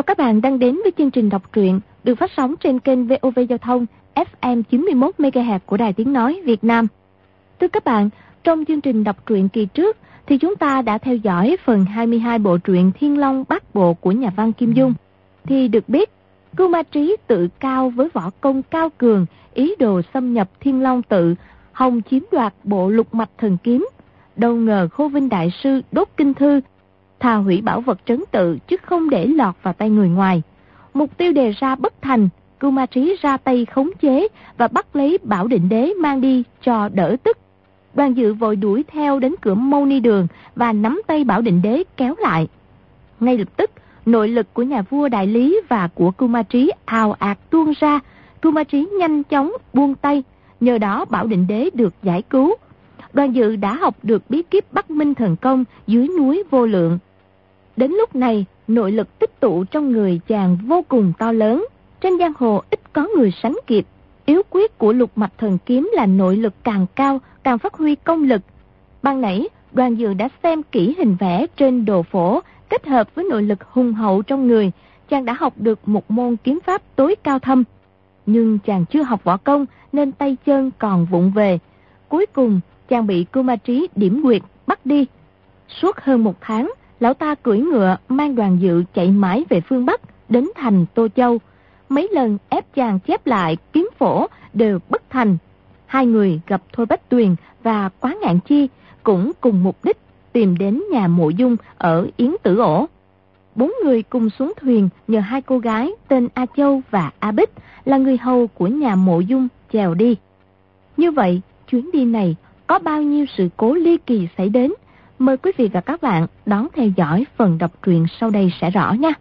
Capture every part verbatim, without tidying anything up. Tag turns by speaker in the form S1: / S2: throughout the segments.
S1: chào các bạn đang đến với chương trình đọc truyện được phát sóng trên kênh vê o vê Giao thông ép em chín mươi mốt mê ga héc của Đài Tiếng Nói Việt Nam. Thưa các bạn, trong chương trình đọc truyện kỳ trước thì chúng ta đã theo dõi phần hai mươi hai bộ truyện Thiên Long Bát Bộ của nhà văn Kim Dung. Thì được biết, Cưu Ma Trí tự cao với võ công cao cường, ý đồ xâm nhập Thiên Long tự, hòng chiếm đoạt bộ lục mạch thần kiếm. Đâu ngờ Khô Vinh đại sư đốt kinh thư, thà hủy bảo vật trấn tự chứ không để lọt vào tay người ngoài. Mục tiêu đề ra bất thành, Cưu Ma Trí ra tay khống chế và bắt lấy Bảo Định Đế mang đi cho đỡ tức. Đoàn Dự vội đuổi theo đến cửa Mâu Ni Đường và nắm tay Bảo Định Đế kéo lại. Ngay lập tức, nội lực của nhà vua Đại Lý và của Cưu Ma Trí ào ạt tuôn ra. Cưu Ma Trí nhanh chóng buông tay, nhờ đó Bảo Định Đế được giải cứu. Đoàn Dự đã học được bí kíp Bắc Minh thần công dưới núi Vô Lượng. Đến lúc này, nội lực tích tụ trong người chàng vô cùng to lớn. Trên giang hồ ít có người sánh kịp. Yếu quyết của lục mạch thần kiếm là nội lực càng cao, càng phát huy công lực. Ban nãy, Đoàn Dự đã xem kỹ hình vẽ trên đồ phổ, kết hợp với nội lực hùng hậu trong người, chàng đã học được một môn kiếm pháp tối cao thâm. Nhưng chàng chưa học võ công nên tay chân còn vụng về. Cuối cùng, chàng bị Cưu Ma Trí điểm quyệt bắt đi. Suốt hơn một tháng, lão ta cưỡi ngựa mang Đoàn Dự chạy mãi về phương Bắc, đến thành Tô Châu. Mấy lần ép chàng chép lại kiếm phổ đều bất thành. Hai người gặp Thôi Bách Tuyền và Quá Ngạn Chi cũng cùng mục đích tìm đến nhà Mộ Dung ở Yến Tử Ổ. Bốn người cùng xuống thuyền nhờ hai cô gái tên A Châu và A Bích là người hầu của nhà Mộ Dung chèo đi. Như vậy, chuyến đi này có bao nhiêu sự cố ly kỳ xảy đến? Mời quý vị và các bạn đón theo dõi phần đọc truyện sau đây sẽ rõ nha.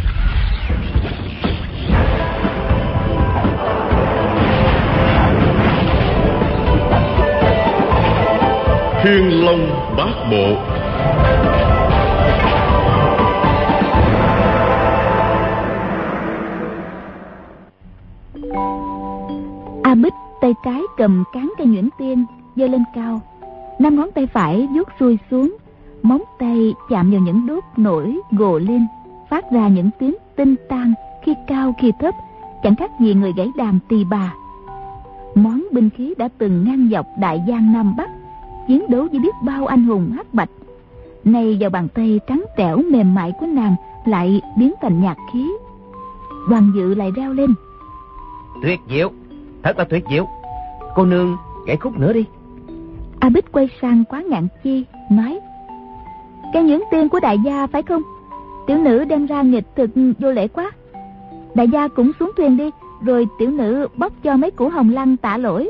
S2: Thiên Long Bát Bộ.
S3: A Bích tay trái cầm cán cây nhuyễn tiên giơ lên cao, năm ngón tay phải vuốt xuôi xuống, móng tay chạm vào những đốt nổi gồ lên, phát ra những tiếng tinh tan khi cao khi thấp, chẳng khác gì người gãy đàn tỳ bà. Món binh khí đã từng ngang dọc đại giang Nam Bắc, chiến đấu với biết bao anh hùng hắc bạch, nay vào bàn tay trắng trẻo mềm mại của nàng lại biến thành nhạt khí. Đoàn Dự lại reo lên:
S4: Tuyệt diệu, thật là tuyệt diệu. Cô nương gãy khúc nữa đi.
S3: A Bích quay sang Quá Ngạn Chi nói: Cái nhuyễn tiên của đại gia phải không? Tiểu nữ đem ra nghịch thực vô lễ quá. Đại gia cũng xuống thuyền đi, rồi tiểu nữ bóc cho mấy củ hồng lăng tạ lỗi.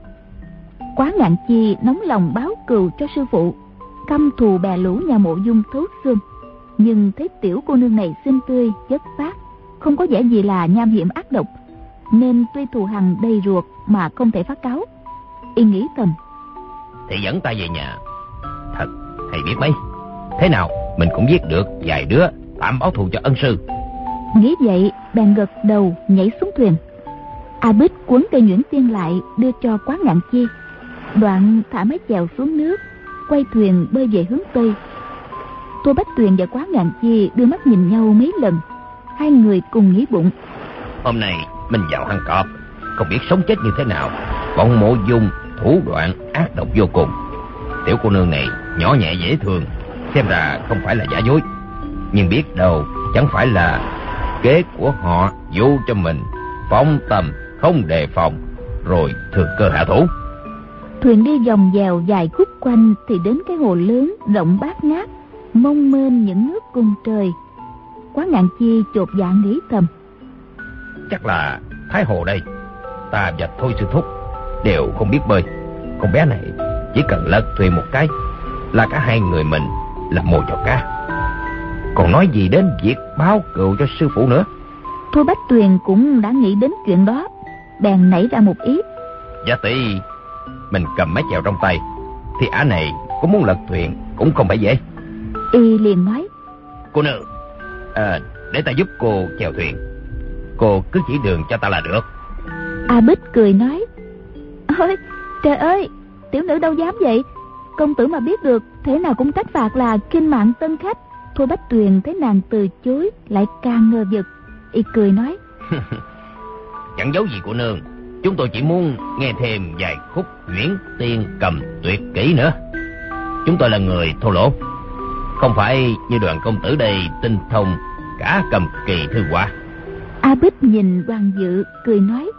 S3: Quá Ngạn Chi nóng lòng báo cừu cho sư phụ, căm thù bè lũ nhà Mộ Dung thấu xương, nhưng thấy tiểu cô nương này xinh tươi chất phác, không có vẻ gì là nham hiểm ác độc, nên tuy thù hằn đầy ruột mà không thể phát cáo. Y nghĩ thầm:
S4: Thì dẫn ta về nhà, thật hay biết mấy. Thế nào mình cũng giết được vài đứa tạm báo thù cho ân sư.
S3: Nghĩ vậy bèn gật đầu nhảy xuống thuyền. A Bích quấn cây nhuyễn tiên lại đưa cho Quá Ngạn Chi, đoạn thả mái chèo xuống nước, quay thuyền bơi về hướng tây. Tô Bách Tuyền và Quá Ngạn Chi đưa mắt nhìn nhau mấy lần, hai người cùng nghĩ bụng:
S4: Hôm nay mình vào hang cọp, không biết sống chết như thế nào. Bọn Mộ Dung thủ đoạn ác độc vô cùng. Tiểu cô nương này nhỏ nhẹ dễ thương, xem ra không phải là giả dối, nhưng biết đâu chẳng phải là kế của họ dụ cho mình phóng tầm không đề phòng, rồi thừa cơ hạ thủ.
S3: Thuyền đi vòng vèo dài khúc quanh thì đến cái hồ lớn rộng bát ngát, mông mênh những nước cung trời. Quá Ngạn Chi chột dạ nghĩ thầm:
S4: Chắc là Thái Hồ đây. Ta và Thôi sư thúc đều không biết bơi, con bé này chỉ cần lật thuyền một cái là cả hai người mình là mồi cho cá. Còn nói gì đến việc báo cừu cho sư phụ nữa.
S3: Thôi Bách Tuyền cũng đã nghĩ đến chuyện đó, bèn nảy ra một ý:
S4: Dạ tỷ, mình cầm mái chèo trong tay thì ả này có muốn lật thuyền cũng không phải dễ.
S3: Y liền nói:
S4: Cô nương, à, để ta giúp cô chèo thuyền, cô cứ chỉ đường cho ta là được.
S3: A Bích cười nói: Ôi trời ơi, tiểu nữ đâu dám vậy. Công tử mà biết được, thế nào cũng trách phạt là khinh mạng tân khách, Thôi Bách Tuyền thấy nàng từ chối lại càng ngờ vực, y cười nói:
S4: Chẳng giấu gì của nương, chúng tôi chỉ muốn nghe thêm vài khúc Nguyễn Tiên Cầm tuyệt kỹ nữa. Chúng tôi là người thô lỗ, không phải như Đoàn công tử đây tinh thông cả cầm kỳ thư họa.
S3: A Bích nhìn Đoàn Dự cười nói: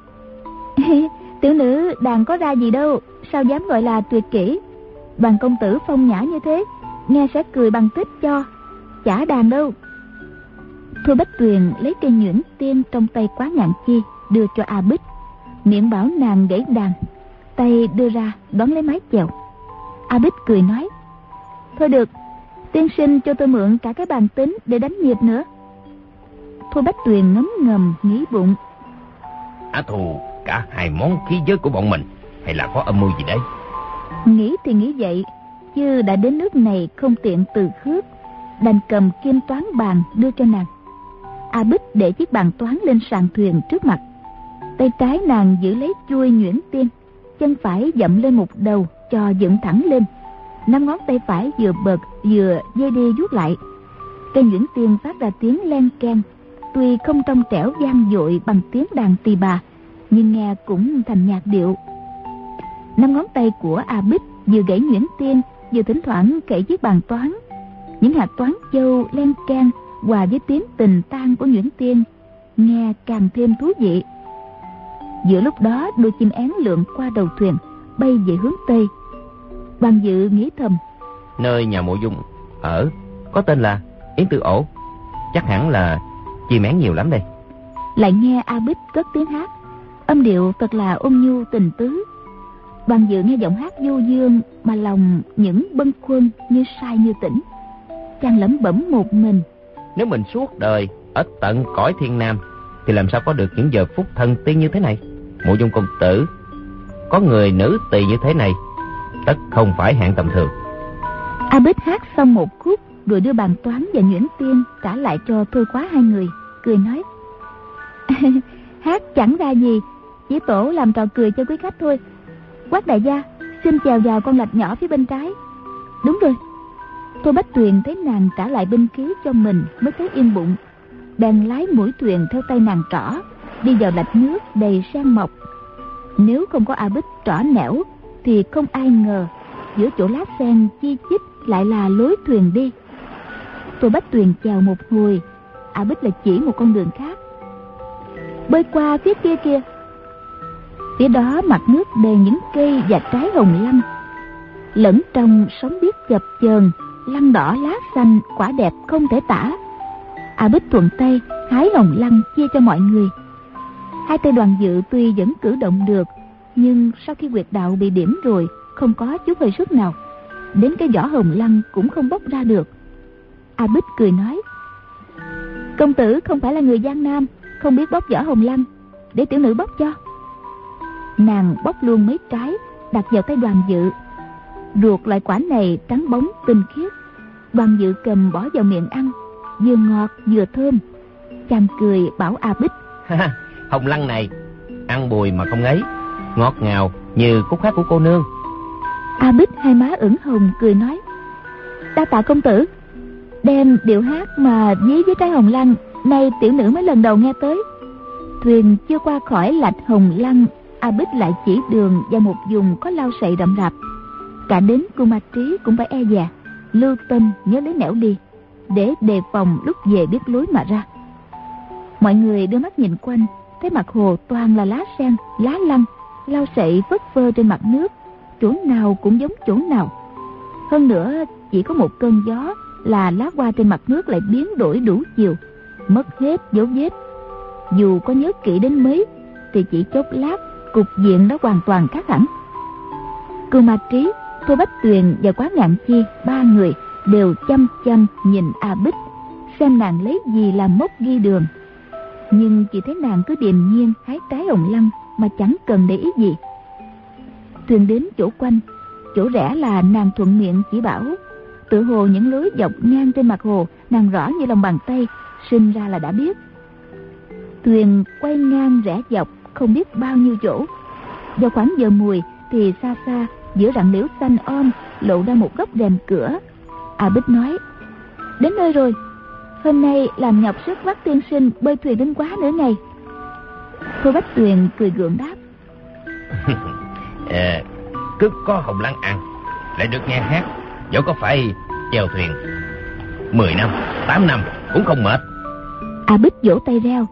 S3: Tiểu nữ đàn có ra gì đâu, sao dám gọi là tuyệt kỹ. Đoàn công tử phong nhã như thế, nghe sẽ cười bằng tích cho, chả đàn đâu. Thôi Bách Tuyền lấy cây nhuyễn tiên trong tay Quá Ngạn Chi đưa cho A Bích, miệng bảo nàng gãy đàn, tay đưa ra đón lấy mái chèo. A Bích cười nói: Thôi được, tiên sinh cho tôi mượn cả cái bàn tính để đánh nhịp nữa. Thôi Bách Tuyền ngấm ngầm nghĩ bụng:
S4: Á thù cả hai món khí giới của bọn mình, hay là có âm mưu gì đấy?
S3: Nghĩ thì nghĩ vậy, chứ đã đến nước này không tiện từ khước, đành cầm kim toán bàn đưa cho nàng. A Bích để chiếc bàn toán lên sàn thuyền trước mặt, tay trái nàng giữ lấy chuôi nhuyễn tiên, chân phải dậm lên một đầu cho dựng thẳng lên, năm ngón tay phải vừa bật vừa dây đi vuốt lại. Cây nhuyễn tiên phát ra tiếng len keng, tuy không trong trẻo vang dội bằng tiếng đàn tỳ bà, nhưng nghe cũng thành nhạc điệu. Năm ngón tay của A Bích vừa gãy nhuyễn tiên, vừa thỉnh thoảng kể chiếc bàn toán. Những hạt toán châu len keng hòa với tiếng tình tan của nhuyễn tiên, nghe càng thêm thú vị. Giữa lúc đó, đôi chim én lượn qua đầu thuyền, bay về hướng tây. Đoàn Dự nghĩ thầm:
S4: Nơi nhà Mộ Dung ở có tên là Yến Tử Ổ, chắc hẳn là chim én nhiều lắm đây.
S3: Lại nghe A Bích cất tiếng hát, âm điệu thật là ôn nhu tình tứ. Đoàn Dự nghe giọng hát du dương mà lòng những bâng khuâng như say như tỉnh. Chàng lẩm bẩm một mình:
S4: Nếu mình suốt đời ở tận cõi thiên nam thì làm sao có được những giờ phút thần tiên như thế này. Mộ Dung công tử có người nữ tỳ như thế này, tất không phải hạng tầm thường.
S3: A Bích hát xong một khúc rồi đưa bàn toán và nhuyễn tiên trả lại cho Thôi Quá hai người, cười nói: Hát chẳng ra gì, chỉ tổ làm trò cười cho quý khách thôi. Quát đại gia, xin chèo vào con lạch nhỏ phía bên trái. Đúng rồi. Thôi Bách Tuyền thấy nàng trả lại binh khí cho mình mới thấy yên bụng, bèn lái mũi thuyền theo tay nàng trỏ đi vào lạch nước đầy sen mọc. Nếu không có A Bích trỏ nẻo thì không ai ngờ giữa chỗ lá sen chi chít lại là lối thuyền đi. Thôi Bách Tuyền chèo một hồi, A Bích lại chỉ một con đường khác: Bơi qua phía kia kia. Phía đó mặt nước đầy những cây và trái hồng lăng, lẫn trong sóng biếc chập chờn, lăng đỏ lá xanh, quả đẹp không thể tả. A Bích thuận tay hái hồng lăng chia cho mọi người. Hai tay Đoàn Dự tuy vẫn cử động được, nhưng sau khi huyệt đạo bị điểm rồi, không có chút hơi sức nào, đến cái vỏ hồng lăng cũng không bóc ra được. A Bích cười nói: Công tử không phải là người Giang Nam, không biết bóc vỏ hồng lăng, để tiểu nữ bóc cho. Nàng bóc luôn mấy trái đặt vào tay Đoàn Dự. Ruột loại quả này trắng bóng tinh khiết, Đoàn Dự cầm bỏ vào miệng ăn, vừa ngọt vừa thơm. Chàng cười bảo A Bích:
S4: Hồng lăng này ăn bùi mà không ngấy, ngọt ngào như khúc hát của cô nương.
S3: A Bích hai má ửng hồng cười nói: Đa tạ công tử. Đem điệu hát mà dí với trái hồng lăng, nay tiểu nữ mới lần đầu nghe tới. Thuyền chưa qua khỏi lạch hồng lăng, A Bích lại chỉ đường vào một vùng có lau sậy rậm rạp. Cả đến Cô Ma Trí cũng phải e dè, lưu tâm nhớ lấy nẻo đi, để đề phòng lúc về biết lối mà ra. Mọi người đưa mắt nhìn quanh, thấy mặt hồ toàn là lá sen, lá lăng, lau sậy phất phơ trên mặt nước, chỗ nào cũng giống chỗ nào. Hơn nữa chỉ có một cơn gió là lá hoa trên mặt nước lại biến đổi đủ chiều, mất hết dấu vết. Dù có nhớ kỹ đến mấy thì chỉ chốc lát cục diện đã hoàn toàn khác hẳn. Cô Ma Trí, Thôi Bách Tuyền và Quá Ngạn Chi ba người đều chăm chăm nhìn A Bích, xem nàng lấy gì làm mốc ghi đường. Nhưng chỉ thấy nàng cứ điềm nhiên hái trái hồng lăng mà chẳng cần để ý gì. Thuyền đến chỗ quanh, chỗ rẽ là nàng thuận miệng chỉ bảo, tự hồ những lối dọc ngang trên mặt hồ nàng rõ như lòng bàn tay, sinh ra là đã biết. Thuyền quay ngang rẽ dọc không biết bao nhiêu chỗ. Do khoảng giờ mùi thì xa xa giữa rặng liễu xanh om lộ ra một góc rèm cửa. A Bích nói: đến nơi rồi. Hôm nay làm nhọc sức bắt tiên sinh bơi thuyền đến quá nửa ngày. Thôi Bách Tuyền cười gượng đáp.
S4: à, cứ có hồng lăng ăn, lại được nghe hát, dẫu có phải chèo thuyền mười năm, tám năm cũng không mệt.
S3: A Bích vỗ tay reo.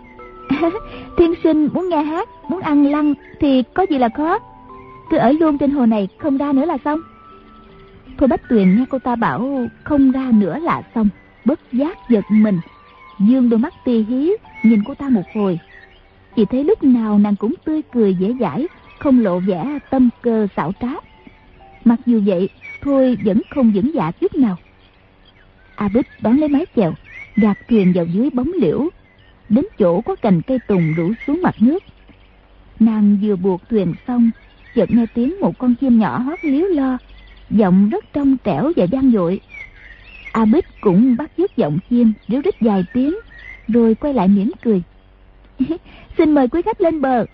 S3: Tiên sinh muốn nghe hát, muốn ăn lăng thì có gì là khó. Cứ ở luôn trên hồ này, không ra nữa là xong. Thôi Bách Tuyền nghe cô ta bảo không ra nữa là xong, bất giác giật mình, dương đôi mắt tì hí nhìn cô ta một hồi. Chỉ thấy lúc nào nàng cũng tươi cười dễ dãi, không lộ vẻ tâm cơ xảo trá. Mặc dù vậy, Thôi vẫn không vững dạ chút nào. A Bích đón lấy mái chèo, gạt thuyền vào dưới bóng liễu, đến chỗ có cành cây tùng rủ xuống mặt nước. Nàng vừa buộc thuyền xong, chợt nghe tiếng một con chim nhỏ hót líu lo, giọng rất trong trẻo và vang dội. A Bích cũng bắt chước giọng chim, ríu rít vài tiếng, rồi quay lại mỉm cười. Xin mời quý khách lên bờ.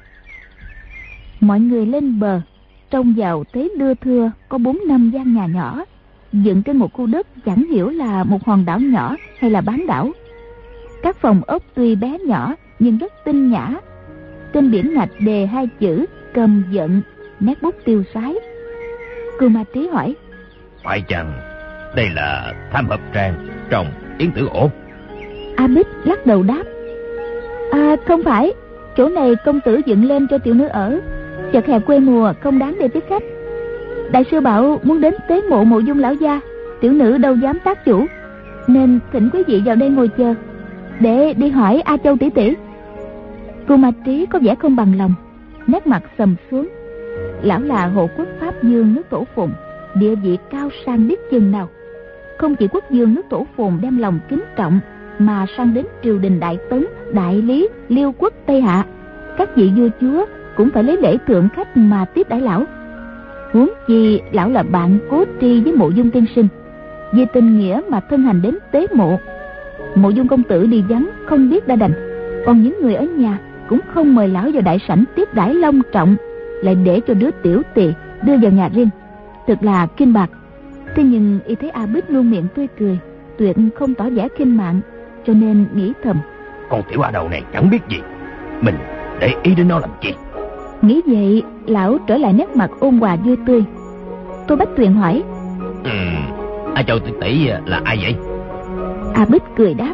S3: Mọi người lên bờ, trông vào thấy lưa thưa có bốn năm gian nhà nhỏ, dựng trên một khu đất chẳng hiểu là một hòn đảo nhỏ hay là bán đảo. Các phòng ốc tuy bé nhỏ nhưng rất tinh nhã. Trên biển ngạch đề hai chữ cầm giận, nét bút tiêu sái. Cưu Ma Trí hỏi:
S4: phải chăng đây là Tham Hợp Trang trong Yến Tử Ổ?
S3: A Bích lắc đầu đáp: À không phải, chỗ này công tử dựng lên cho tiểu nữ ở, chợt hè quê mùa không đáng để tiếp khách. Đại sư bảo muốn đến tế mộ Mộ Dung lão gia, tiểu nữ đâu dám tác chủ, nên thỉnh quý vị vào đây ngồi chờ, để đi hỏi A Châu tỷ tỷ. Cưu Ma Trí có vẻ không bằng lòng, nét mặt sầm xuống. Lão là hộ quốc Pháp Dương nước Tổ Phùng, địa vị cao sang biết chừng nào. Không chỉ quốc dương nước Tổ Phùng đem lòng kính trọng, mà sang đến triều đình Đại Tấn, Đại Lý, Liêu quốc Tây Hạ, các vị vua chúa cũng phải lấy lễ thượng khách mà tiếp đãi lão. Huống chi lão là bạn cố tri với Mộ Dung tiên sinh, vì tình nghĩa mà thân hành đến tế mộ. Mộ Dung công tử đi vắng không biết đã đành, còn những người ở nhà cũng không mời lão vào đại sảnh tiếp đãi long trọng, lại để cho đứa tiểu tỳ đưa vào nhà riêng, thực là kinh bạc. Thế nhưng y thấy A Bích luôn miệng tươi cười, tuyệt không tỏ vẻ khinh mạn, cho nên nghĩ thầm:
S4: con tiểu a đầu này chẳng biết gì, mình để ý đến nó làm chi.
S3: Nghĩ vậy, lão trở lại nét mặt ôn hòa vui tươi. Tô Bách Tuyền hỏi:
S4: Ừ, A Châu tỷ tỷ là ai vậy?
S3: A Bích cười đáp: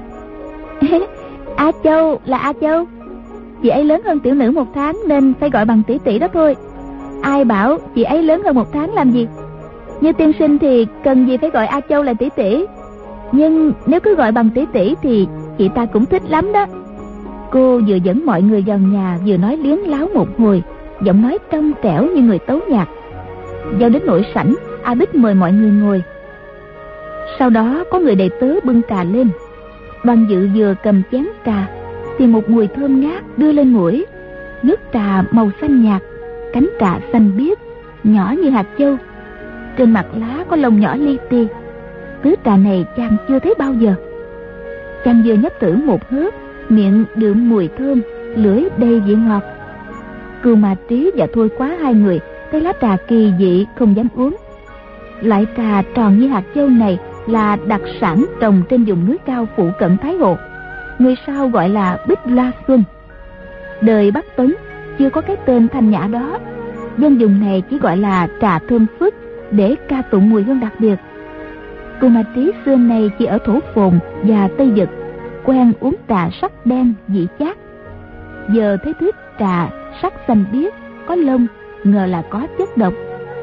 S3: A Châu là A Châu, chị ấy lớn hơn tiểu nữ một tháng nên phải gọi bằng tỷ tỷ đó thôi. Ai bảo chị ấy lớn hơn một tháng làm gì? Như tiên sinh thì cần gì phải gọi A Châu là tỷ tỷ, nhưng nếu cứ gọi bằng tỷ tỷ thì chị ta cũng thích lắm đó. Cô vừa dẫn mọi người vào nhà, vừa nói liếm láo một hồi, giọng nói trong trẻo như người tấu nhạc. Vào đến nội sảnh, A Bích mời mọi người ngồi. Sau đó có người đầy tớ bưng trà lên. Đoàn Dự vừa cầm chén trà thì một mùi thơm ngát đưa lên mũi. Nước trà màu xanh nhạt, cánh trà xanh biếc, nhỏ như hạt châu. Trên mặt lá có lông nhỏ li ti. Thứ trà này chàng chưa thấy bao giờ. Chàng vừa nhấp thử một hớp, miệng đượm mùi thơm, lưỡi đầy vị ngọt. Cưu Ma Trí và Thôi Quá hai người thấy lá trà kỳ dị không dám uống. Loại trà tròn như hạt châu này là đặc sản trồng trên vùng núi cao phụ cận Thái Hồ, người sao gọi là Bích Loa Xuân. Đời Bắc Tấn chưa có cái tên thanh nhã đó, dân vùng này chỉ gọi là trà thơm phức để ca tụng mùi hương đặc biệt. Cưu Ma Trí xưa nay chỉ ở Thổ Phồn và Tây Vực, quen uống trà sắc đen vị chát. Giờ thấy thứ trà sắc xanh biếc có lông, ngờ là có chất độc.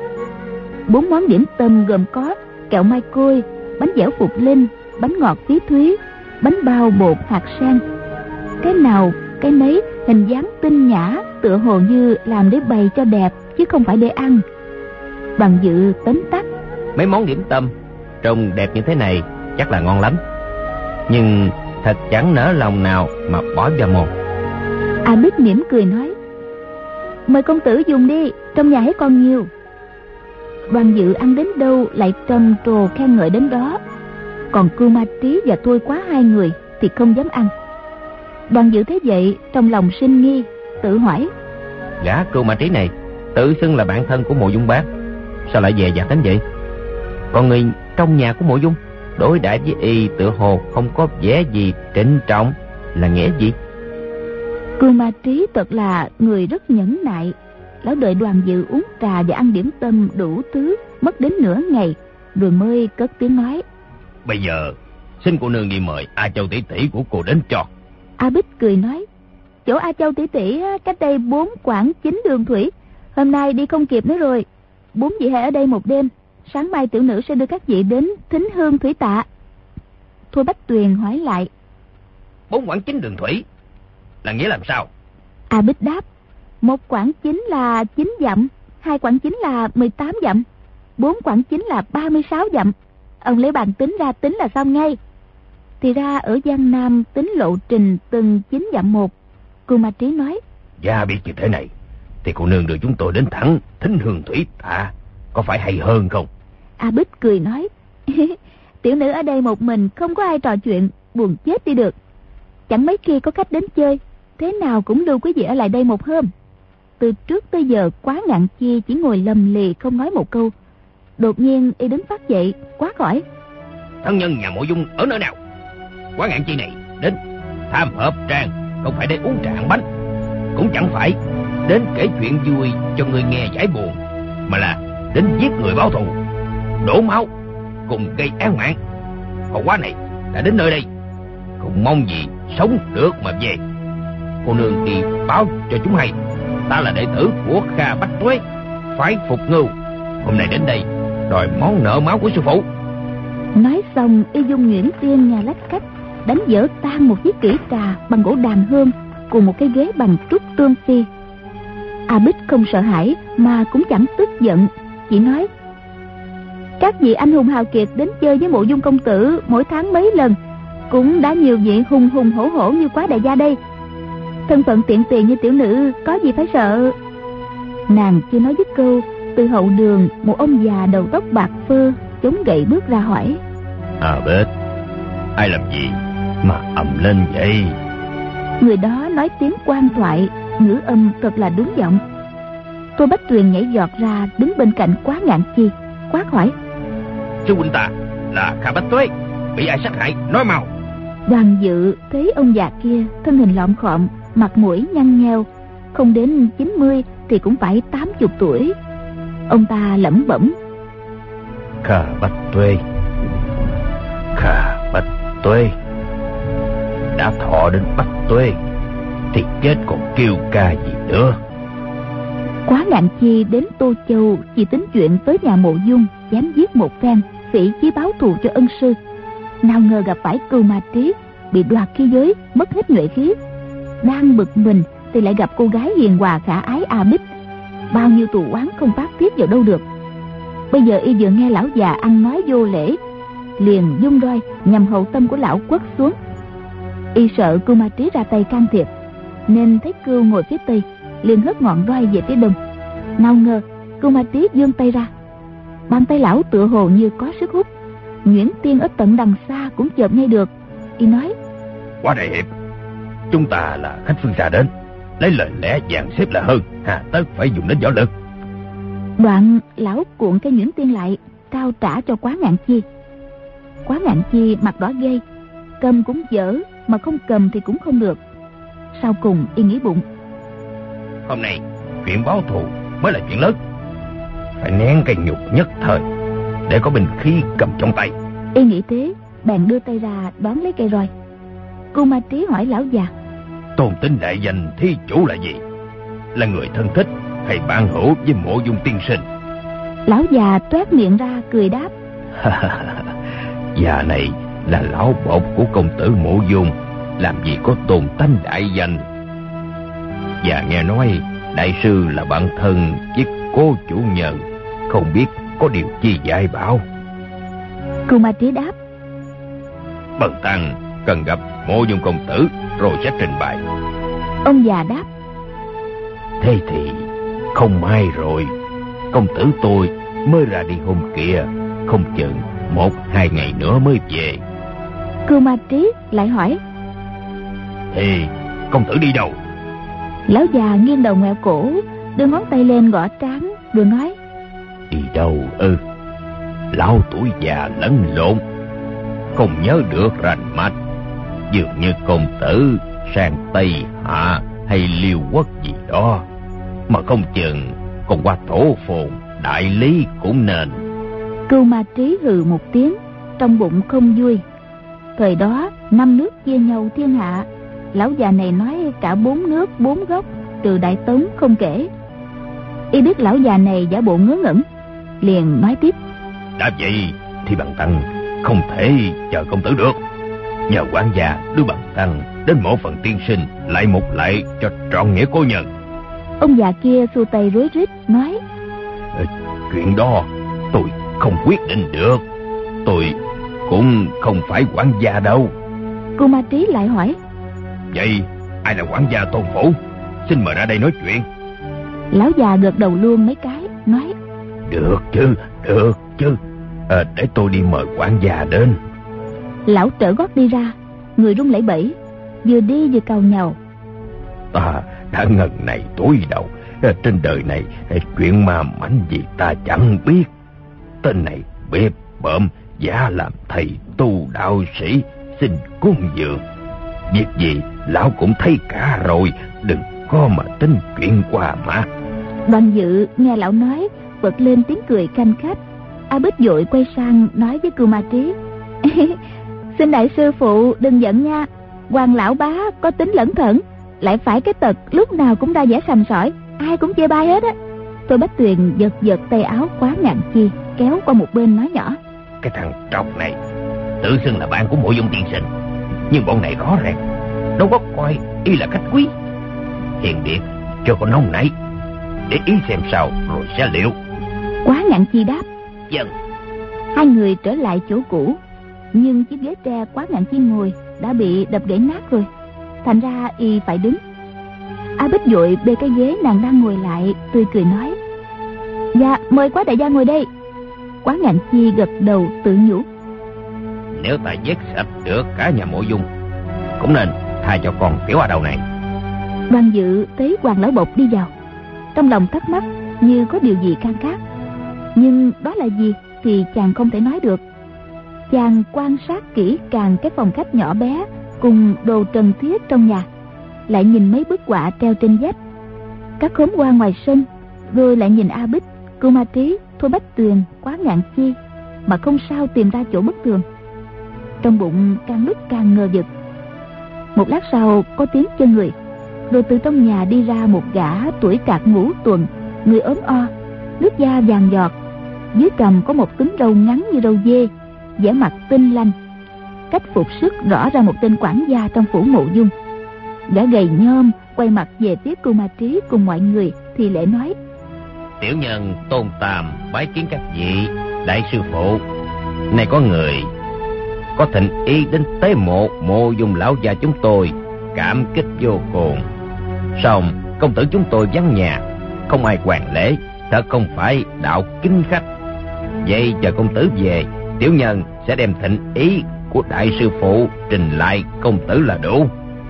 S3: Bốn món điểm tâm gồm có kẹo mai côi, bánh dẻo phục linh, bánh ngọt phí thúy, bánh bao bột hạt sen. Cái nào cái nấy hình dáng tinh nhã, tựa hồ như làm để bày cho đẹp chứ không phải để ăn. Đoàn Dự tấm tắc:
S4: Mấy món điểm tâm trông đẹp như thế này chắc là ngon lắm, nhưng thật chẳng nỡ lòng nào mà bỏ vào mồm.
S3: A Bích mỉm cười nói: Mời công tử dùng đi, trong nhà ấy còn nhiều. Đoàn Dự ăn đến đâu lại trầm trồ khen ngợi đến đó, còn Cưu Ma Trí và Thôi Quá hai người thì không dám ăn. Đoàn Dự thấy vậy trong lòng sinh nghi, tự hỏi:
S4: Gã Cưu Ma Trí này tự xưng là bạn thân của Mộ Dung Bác, sao lại dè dặt đến vậy? Còn người trong nhà của Mộ Dung đối đãi với y tựa hồ không có vẻ gì trịnh trọng là nghĩa gì?
S3: Cưu Ma Trí thật là người rất nhẫn nại. Lão đợi Đoàn Dự uống trà và ăn điểm tâm đủ thứ, mất đến nửa ngày rồi mới cất tiếng nói:
S4: Bây giờ xin cô nương đi mời A Châu tỷ tỷ của cô đến cho.
S3: A Bích cười nói: Chỗ A Châu tỷ tỷ cách đây bốn quãng chín đường thủy, hôm nay đi không kịp nữa rồi. Bốn vị hãy ở đây một đêm, sáng mai tiểu nữ sẽ đưa các vị đến Thính Hương Thủy Tạ. Thôi Bách Tuyền hỏi lại:
S4: Bốn quãng chín đường thủy là nghĩa làm sao?
S3: A Bích đáp: Một quãng chín là chín dặm, hai quãng chín là mười tám dặm, bốn quãng chín là ba mươi sáu dặm. Ông lấy bàn tính ra tính là xong ngay. Thì ra ở Giang Nam tính lộ trình từng chín dặm một. Cưu Ma Trí nói:
S4: Dạ biết như thế này thì cô nương đưa chúng tôi đến thẳng Thính Hương Thủy Tạ, có phải hay hơn không?
S3: A Bích cười nói: Tiểu nữ ở đây một mình, không có ai trò chuyện, buồn chết đi được. Chẳng mấy khi có khách đến chơi, thế nào cũng lưu quý vị ở lại đây một hôm. Từ trước tới giờ Quá Ngạn Chi chỉ ngồi lầm lì không nói một câu. Đột nhiên y đứng phát dậy quát hỏi:
S4: Thân nhân nhà Mộ Dung ở nơi nào? Quá Ngạn Chi này đến tham hợp trang, không phải để uống trà ăn bánh, cũng chẳng phải đến kể chuyện vui cho người nghe giải buồn, mà là đến giết người báo thù, đổ máu cùng gây án mạng. Hậu quá này đã đến nơi đây, không mong gì sống được mà về. Cô nương đi báo cho chúng hay, ta là đệ tử của Kha Bách Tuế, phái Phục Ngưu, hôm nay đến đây đòi món nợ máu của sư phụ.
S3: Nói xong y dung nhuyễn tiên nhà lách cách đánh vỡ tan một chiếc kỷ trà bằng gỗ đàn hương cùng một cái ghế bằng trúc tương phi. A Bích không sợ hãi mà cũng chẳng tức giận, chỉ nói: Các vị anh hùng hào kiệt đến chơi với Mộ Dung công tử mỗi tháng mấy lần, cũng đã nhiều vị hùng hùng hổ hổ như Quá đại gia đây. Thân phận tiện tiền như tiểu nữ có gì phải sợ. Nàng chưa nói dứt câu, từ hậu đường một ông già đầu tóc bạc phơ chống gậy bước ra hỏi:
S4: À Bích, ai làm gì mà ầm lên vậy?
S3: Người đó nói tiếng quan thoại, ngữ âm thật là đúng giọng. Tô Bách Tuyền nhảy giọt ra đứng bên cạnh Quá Ngạn Chi, quát hỏi:
S4: Sư huynh ta là Kha Bách Tuế, bị ai sát hại, nói mau.
S3: Đoàn Dự thấy ông già kia thân hình lọm khọm, mặt mũi nhăn nheo, không đến chín mươi thì cũng phải tám chục tuổi. Ông ta lẩm bẩm:
S4: Kha Bách Tuế, Kha Bách Tuế, đã thọ đến Bách Tuế thì chết còn kêu ca gì nữa.
S3: Quá Ngạn Chi đến Tô Châu chỉ tính chuyện tới nhà Mộ Dung dám giết một phen, phỉ chí báo thù cho ân sư. Nào ngờ gặp phải Cưu Ma Trí, bị đoạt khí giới, mất hết nhuệ khí. Đang bực mình thì lại gặp cô gái hiền hòa khả ái A Bích. Bao nhiêu tù oán không phát tiết vào đâu được. Bây giờ y vừa nghe lão già ăn nói vô lễ, liền dung roi nhằm hậu tâm của lão quất xuống. Y sợ Cưu Ma Trí ra tay can thiệp, nên thấy Cưu ngồi phía tây, liền hất ngọn roi về phía đông. Nào ngờ Cưu Ma Trí giương tay ra, bàn tay lão tựa hồ như có sức hút. Nhuyễn Tiên ở tận đằng xa cũng chợp nghe được. Y nói:
S4: Quá đại hiệp, chúng ta là khách phương xa đến, lấy lời lẽ dàn xếp là hơn, hà tất phải dùng đến võ lực.
S3: Đoạn lão cuộn cái Nhuyễn Tiên lại, trao trả cho Quá Ngạn Chi. Quá Ngạn Chi mặt đỏ gay, cầm cũng dở, mà không cầm thì cũng không được. Sau cùng y nghĩ bụng:
S4: Hôm nay chuyện báo thù mới là chuyện lớn, phải nén cái nhục nhất thời để có binh khí cầm trong tay.
S3: Y nghĩ thế, bèn đưa tay ra đón lấy cây roi. Cưu Ma Trí hỏi lão già:
S4: Tôn tính đại danh thí chủ là gì? Là người thân thích hay bạn hữu với Mộ Dung tiên sinh?
S3: Lão già toét miệng ra cười đáp:
S4: Già này là lão bột của công tử Mộ Dung, làm gì có tôn tánh đại danh. Và nghe nói đại sư là bạn thân với Cố chủ nhân, không biết có điều chi dạy bảo.
S3: Cưu Ma Trí đáp:
S4: Bần tăng cần gặp Mộ Dung công tử rồi sẽ trình bày.
S3: Ông già đáp:
S4: Thế thì không may rồi, công tử tôi mới ra đi hôm kia, không chừng một hai ngày nữa mới về.
S3: Cưu Ma Trí lại hỏi:
S4: Thì công tử đi đâu?
S3: Lão già nghiêng đầu ngoẹo cổ, đưa ngón tay lên gõ trán rồi nói:
S4: Đi đâu ư? Ừ. Lão tuổi già lẫn lộn, không nhớ được rành mạch. Dường như công tử sang Tây Hạ hay Liêu Quốc gì đó, mà không chừng còn qua Thổ Phồn, Đại Lý cũng nên.
S3: Cưu Ma Trí hừ một tiếng, trong bụng không vui. Thời đó năm nước chia nhau thiên hạ, lão già này nói cả bốn nước bốn góc, trừ Đại Tống không kể. Y biết lão già này giả bộ ngớ ngẩn, liền nói tiếp:
S4: đã vậy thì bằng tăng không thể chờ công tử được. Nhờ quản gia đưa bằng tăng đến mộ phần tiên sinh lại một lại cho trọn nghĩa cố nhân.
S3: Ông già kia xua tay rối rít nói:
S4: chuyện đó tôi không quyết định được, tôi cũng không phải quản gia đâu.
S3: Cưu Ma Trí lại hỏi:
S4: vậy ai là quản gia Tôn Phủ? Xin mời ra đây nói chuyện.
S3: Lão già gật đầu luôn mấy cái, nói:
S4: được chứ, được chứ, à, để tôi đi mời quản gia đến.
S3: Lão trở gót đi ra, người run lẩy bẩy, vừa đi vừa càu nhàu:
S4: ta đã ngần này tối đầu, trên đời này chuyện ma mảnh gì ta chẳng biết. Tên này bếp bợm giả làm thầy tu đạo sĩ xin cúng dường, việc gì lão cũng thấy cả rồi, đừng có mà tính chuyện qua mà.
S3: Đoàn Dự nghe lão nói bật lên tiếng cười khanh khách. A Bích vội quay sang nói với Cưu Ma Trí: xin đại sư phụ đừng giận nha, Hoàng lão bá có tính lẩn thẩn, lại phải cái tật lúc nào cũng ra vẻ sành sỏi, ai cũng chê bai hết á. Tôi Bách Tuyền giật giật tay áo Quá Ngạn Chi, kéo qua một bên nói nhỏ:
S4: cái thằng trọc này tự xưng là bạn của Mộ Dung tiên sinh, nhưng bọn này rõ ràng đâu có coi y là khách quý. Hiền biệt cho con nóng nảy, để ý xem sao rồi sẽ liệu.
S3: Quá Ngạn Chi đáp:
S4: Vâng.
S3: Hai người trở lại chỗ cũ, nhưng chiếc ghế tre Quá Ngạn Chi ngồi đã bị đập gãy nát rồi, thành ra y phải đứng. A Bích vội bê cái ghế nàng đang ngồi lại, tươi cười nói: dạ, mời Quá đại gia ngồi đây. Quá Ngạn Chi gật đầu tự nhủ:
S4: nếu ta giết sạch được cả nhà Mộ Dung, cũng nên tha cho con tiểu a đầu này.
S3: Đoàn Dự thấy Hoàng lão bộc đi vào, trong lòng thắc mắc như có điều gì can cát, nhưng đó là gì thì chàng không thể nói được. Chàng quan sát kỹ càng cái phòng khách nhỏ bé cùng đồ trần thiết trong nhà, lại nhìn mấy bức họa treo trên vách, các khóm hoa ngoài sân, rồi lại nhìn A Bích, Cưu Ma Trí, Thôi Bách Tuyền, Quá Ngạn Chi, mà không sao tìm ra chỗ bất thường. Trong bụng càng lúc càng ngờ vực. Một lát sau có tiếng chân người, rồi từ trong nhà đi ra một gã tuổi cạc ngũ tuần, người ốm o, nước da vàng giọt, dưới cằm có một túm râu ngắn như râu dê, vẻ mặt tinh lanh. Cách phục sức rõ ra một tên quản gia trong phủ Mộ Dung. Gã gầy nhom quay mặt về phía Cưu Ma Trí cùng mọi người thì lễ nói:
S4: tiểu nhân Tôn Tam bái kiến các vị đại sư phụ. Này có người có thịnh ý đến tế mộ Mộ Dung lão gia chúng tôi, cảm kích vô cùng. Song công tử chúng tôi vắng nhà, không ai hoàn lễ, thật không phải đạo kính khách. Vậy chờ công tử về, tiểu nhân sẽ đem thịnh ý của đại sư phụ trình lại công tử là đủ.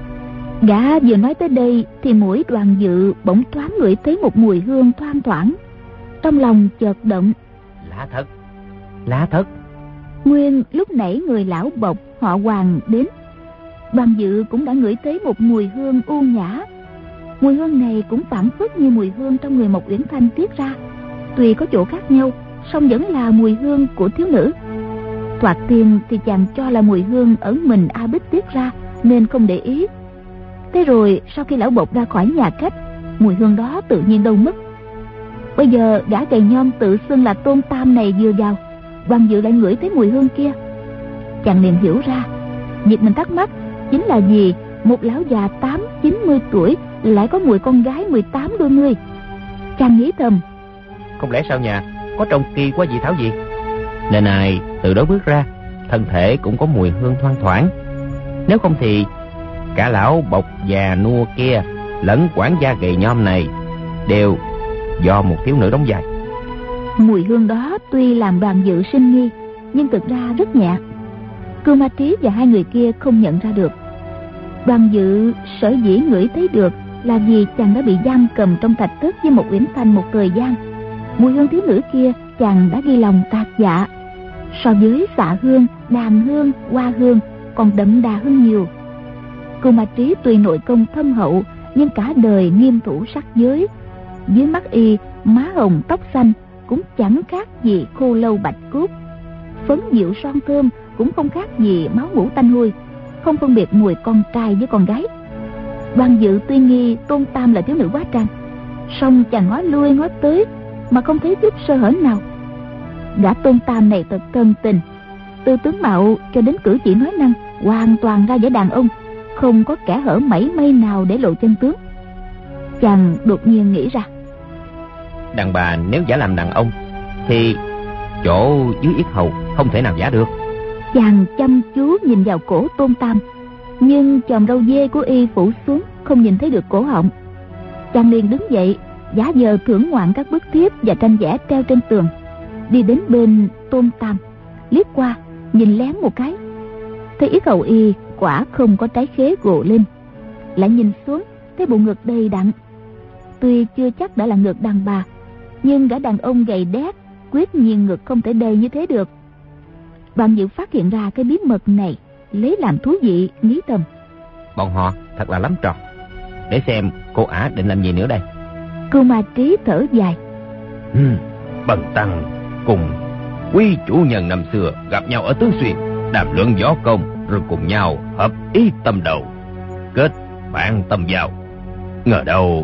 S3: Gã vừa nói tới đây thì mũi Đoàn Dự bỗng thoáng ngửi thấy một mùi hương thoang thoảng, trong lòng chợt động.
S4: Lạ thật, lạ thật.
S3: Nguyên lúc nãy người lão bộc họ Hoàng đến, Đoàn Dự cũng đã ngửi thấy một mùi hương u nhã. Mùi hương này cũng phảng phất như mùi hương trong người Mộc Uyển Thanh tiết ra, tuy có chỗ khác nhau, song vẫn là mùi hương của thiếu nữ. Thoạt tiên thì chàng cho là mùi hương ở mình A Bích tiết ra nên không để ý. Thế rồi sau khi lão bộc ra khỏi nhà khách, mùi hương đó tự nhiên đâu mất. Bây giờ gã gầy nhom tự xưng là Tôn Tam này vừa vào, Đoàn Dự lại ngửi thấy mùi hương kia. Chàng liền hiểu ra, việc mình thắc mắc chính là vì một lão già tám chín mươi tuổi lại có mùi con gái mười tám đôi mươi. Chàng nghĩ thầm:
S4: không lẽ sau nhà có trồng kỳ qua dị thảo gì, nên ai từ đó bước ra thân thể cũng có mùi hương thoang thoảng. Nếu không thì cả lão bộc già nua kia lẫn quản gia gầy nhom này đều do một thiếu nữ đóng vai.
S3: Mùi hương đó tuy làm Đoàn Dự sinh nghi, nhưng thực ra rất nhẹ. Cưu Ma Trí và hai người kia không nhận ra được. Đoàn Dự sở dĩ ngửi thấy được là vì chàng đã bị giam cầm trong thạch thất với một Uyển Thanh một thời gian. Mùi hương thiếu nữ kia chàng đã ghi lòng tạc dạ. So với xạ hương, đàn hương, hoa hương còn đậm đà hơn nhiều. Cưu Ma Trí tuy nội công thâm hậu, nhưng cả đời nghiêm thủ sắc giới. Dưới mắt y, má hồng tóc xanh cũng chẳng khác gì khô lâu bạch cốt. Phấn dịu son thơm cũng không khác gì máu mủ tanh hôi, không phân biệt mùi con trai với con gái. Đoàn Dự tuy nghi Tôn Tam là thiếu nữ hóa trang, song chàng ngó lui ngó tới mà không thấy chút sơ hở nào. Gã Tôn Tam này thật thân tình, từ tướng mạo cho đến cử chỉ nói năng hoàn toàn ra vẻ đàn ông, không có kẻ hở mảy may nào để lộ chân tướng. Chàng đột nhiên nghĩ ra,
S4: đàn bà nếu giả làm đàn ông thì chỗ dưới yết hầu không thể nào giả được.
S3: Chàng chăm chú nhìn vào cổ Tôn Tam, nhưng chòm râu dê của y phủ xuống, không nhìn thấy được cổ họng. Chàng liền đứng dậy, giả vờ thưởng ngoạn các bức thiếp và tranh vẽ treo trên tường, đi đến bên Tôn Tam, liếc qua nhìn lén một cái, thấy yết hầu y quả không có trái khế gồ lên. Lại nhìn xuống thấy bộ ngực đầy đặn, tuy chưa chắc đã là ngực đàn bà, nhưng gã đàn ông gầy đét quyết nhiên ngực không thể đầy như thế được. Đoàn Dự phát hiện ra cái bí mật này, lấy làm thú vị, nghĩ thầm:
S4: bọn họ thật là lắm trò. Để xem cô ả định làm gì nữa đây.
S3: Cưu Ma Trí thở dài:
S4: ừ, Bần tăng cùng quý chủ nhân năm xưa gặp nhau ở Tứ Xuyên, đàm luận võ công, rồi cùng nhau hợp ý tâm đầu, kết bạn tâm giao. Ngờ đâu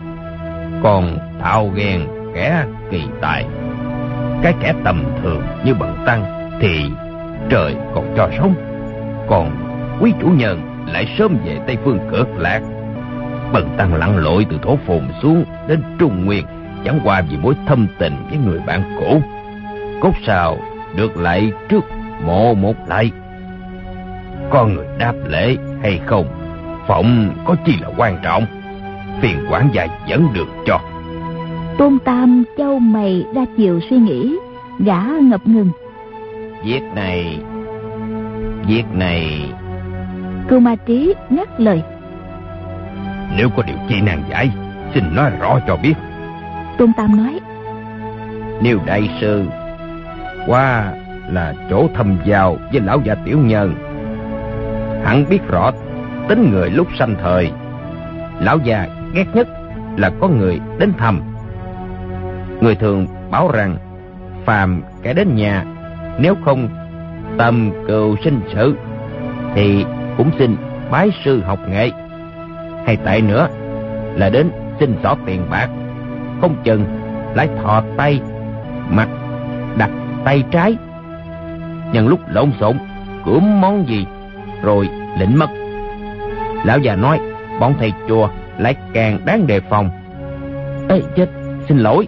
S4: còn thao ghen kẻ kỳ tài. Cái kẻ tầm thường như bần tăng thì trời còn cho sống, còn quý chủ nhân lại sớm về Tây Phương Cực Lạc. Bần tăng lặn lội từ Thổ Phồn xuống đến Trung Nguyên chẳng qua vì mối thâm tình với người bạn cũ. Cốt sao được lại trước mộ một lại. Con người đáp lễ hay không, phụng có chi là quan trọng. Phiền quản gia dẫn đường cho.
S3: Tôn Tam châu mày ra chiều suy nghĩ, gã ngập ngừng:
S4: Việc này Việc này
S3: Cưu Ma Trí ngắt lời:
S4: Nếu có điều chi nan giải, xin nói rõ cho biết.
S3: Tôn Tam nói:
S4: Nếu đại sư qua là chỗ thâm giao với lão già tiểu nhân, hẳn biết rõ tính người lúc sanh thời. Lão già ghét nhất là có người đến thăm. Người thường bảo rằng phàm kẻ đến nhà, nếu không tầm cừu sinh sự thì cũng xin bái sư học nghệ, hay tại nữa là đến xin xỏ tiền bạc, không chừng lại thò tay mặt đặt tay trái, nhân lúc lộn xộn cưỡng món gì rồi lĩnh mất. Lão già nói bọn thầy chùa lại càng đáng đề phòng. Ê chết, xin lỗi.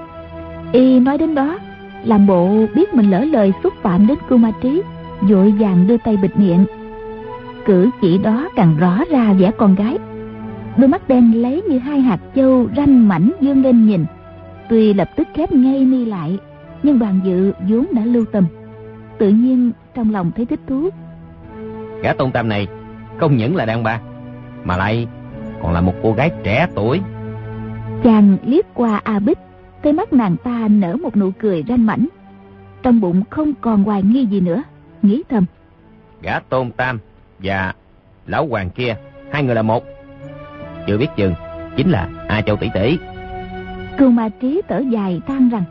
S3: Y nói đến đó, làm bộ biết mình lỡ lời xúc phạm đến Cưu Ma Trí, vội vàng đưa tay bịt miệng. Cử chỉ đó càng rõ ra vẻ con gái. Đôi mắt đen lấy như hai hạt châu ranh mảnh dương lên nhìn. Tuy lập tức khép ngay mi lại, nhưng Đoàn Dự vốn đã lưu tâm, tự nhiên trong lòng thấy thích thú.
S4: Gã Tôn Tam này không những là đàn bà, mà lại còn là một cô gái trẻ tuổi.
S3: Chàng liếc qua A Bích, thấy mắt nàng ta nở một nụ cười ranh mảnh, trong bụng không còn hoài nghi gì nữa, nghĩ thầm:
S4: Gã Tôn Tam và lão hoàng kia, hai người là một, chưa biết chừng chính là A Châu tỷ tỷ.
S3: Cưu Ma Trí thở dài than rằng: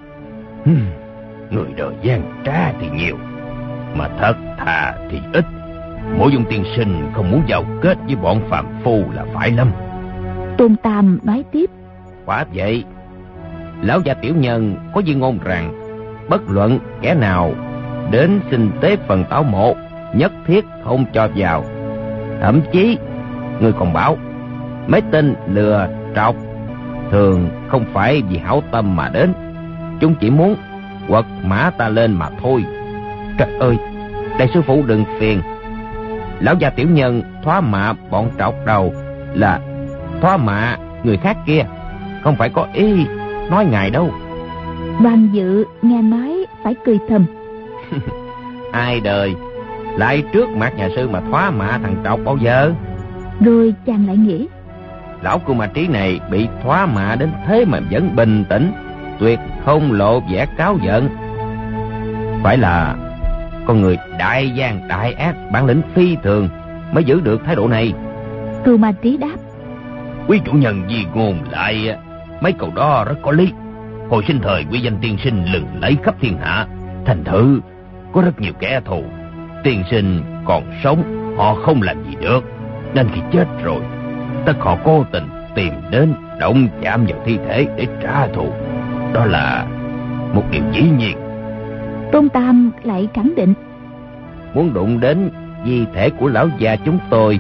S4: Người đời gian trá thì nhiều, mà thật thà thì ít. Mộ Dung tiên sinh không muốn giàu kết với bọn phàm phu là phải lắm.
S3: Tôn Tam nói tiếp:
S4: Quả vậy, lão gia tiểu nhân có di ngôn rằng bất luận kẻ nào đến xin tế phần tảo mộ, nhất thiết không cho vào. Thậm chí người còn bảo mấy tên lừa trọc thường không phải vì hảo tâm mà đến, chúng chỉ muốn quật mã ta lên mà thôi. Trời ơi, đại sư phụ đừng phiền. Lão gia tiểu nhân thoá mạ bọn trọc đầu là thoá mạ người khác kia, không phải có ý nói ngài đâu.
S3: Đoàn Dự nghe nói phải cười thầm.
S4: Ai đời lại trước mặt nhà sư mà thoá mạ thằng trọc bao giờ.
S3: Rồi chàng lại nghĩ:
S4: Lão Cưu Ma Trí này bị thoá mạ đến thế mà vẫn bình tĩnh, tuyệt không lộ vẻ cáu giận. Phải là con người đại gian đại ác, bản lĩnh phi thường mới giữ được thái độ này.
S3: Cưu Ma Trí đáp:
S4: Quý chủ nhân di ngôn lại, mấy câu đó rất có lý. Hồi sinh thời quý danh tiên sinh lừng lẫy khắp thiên hạ, thành thử có rất nhiều kẻ thù. Tiên sinh còn sống họ không làm gì được, nên khi chết rồi tất họ cố tình tìm đến động chạm vào thi thể để trả thù. Đó là một điều dĩ nhiên.
S3: Tôn Tam lại khẳng định:
S4: Muốn đụng đến di thể của lão già chúng tôi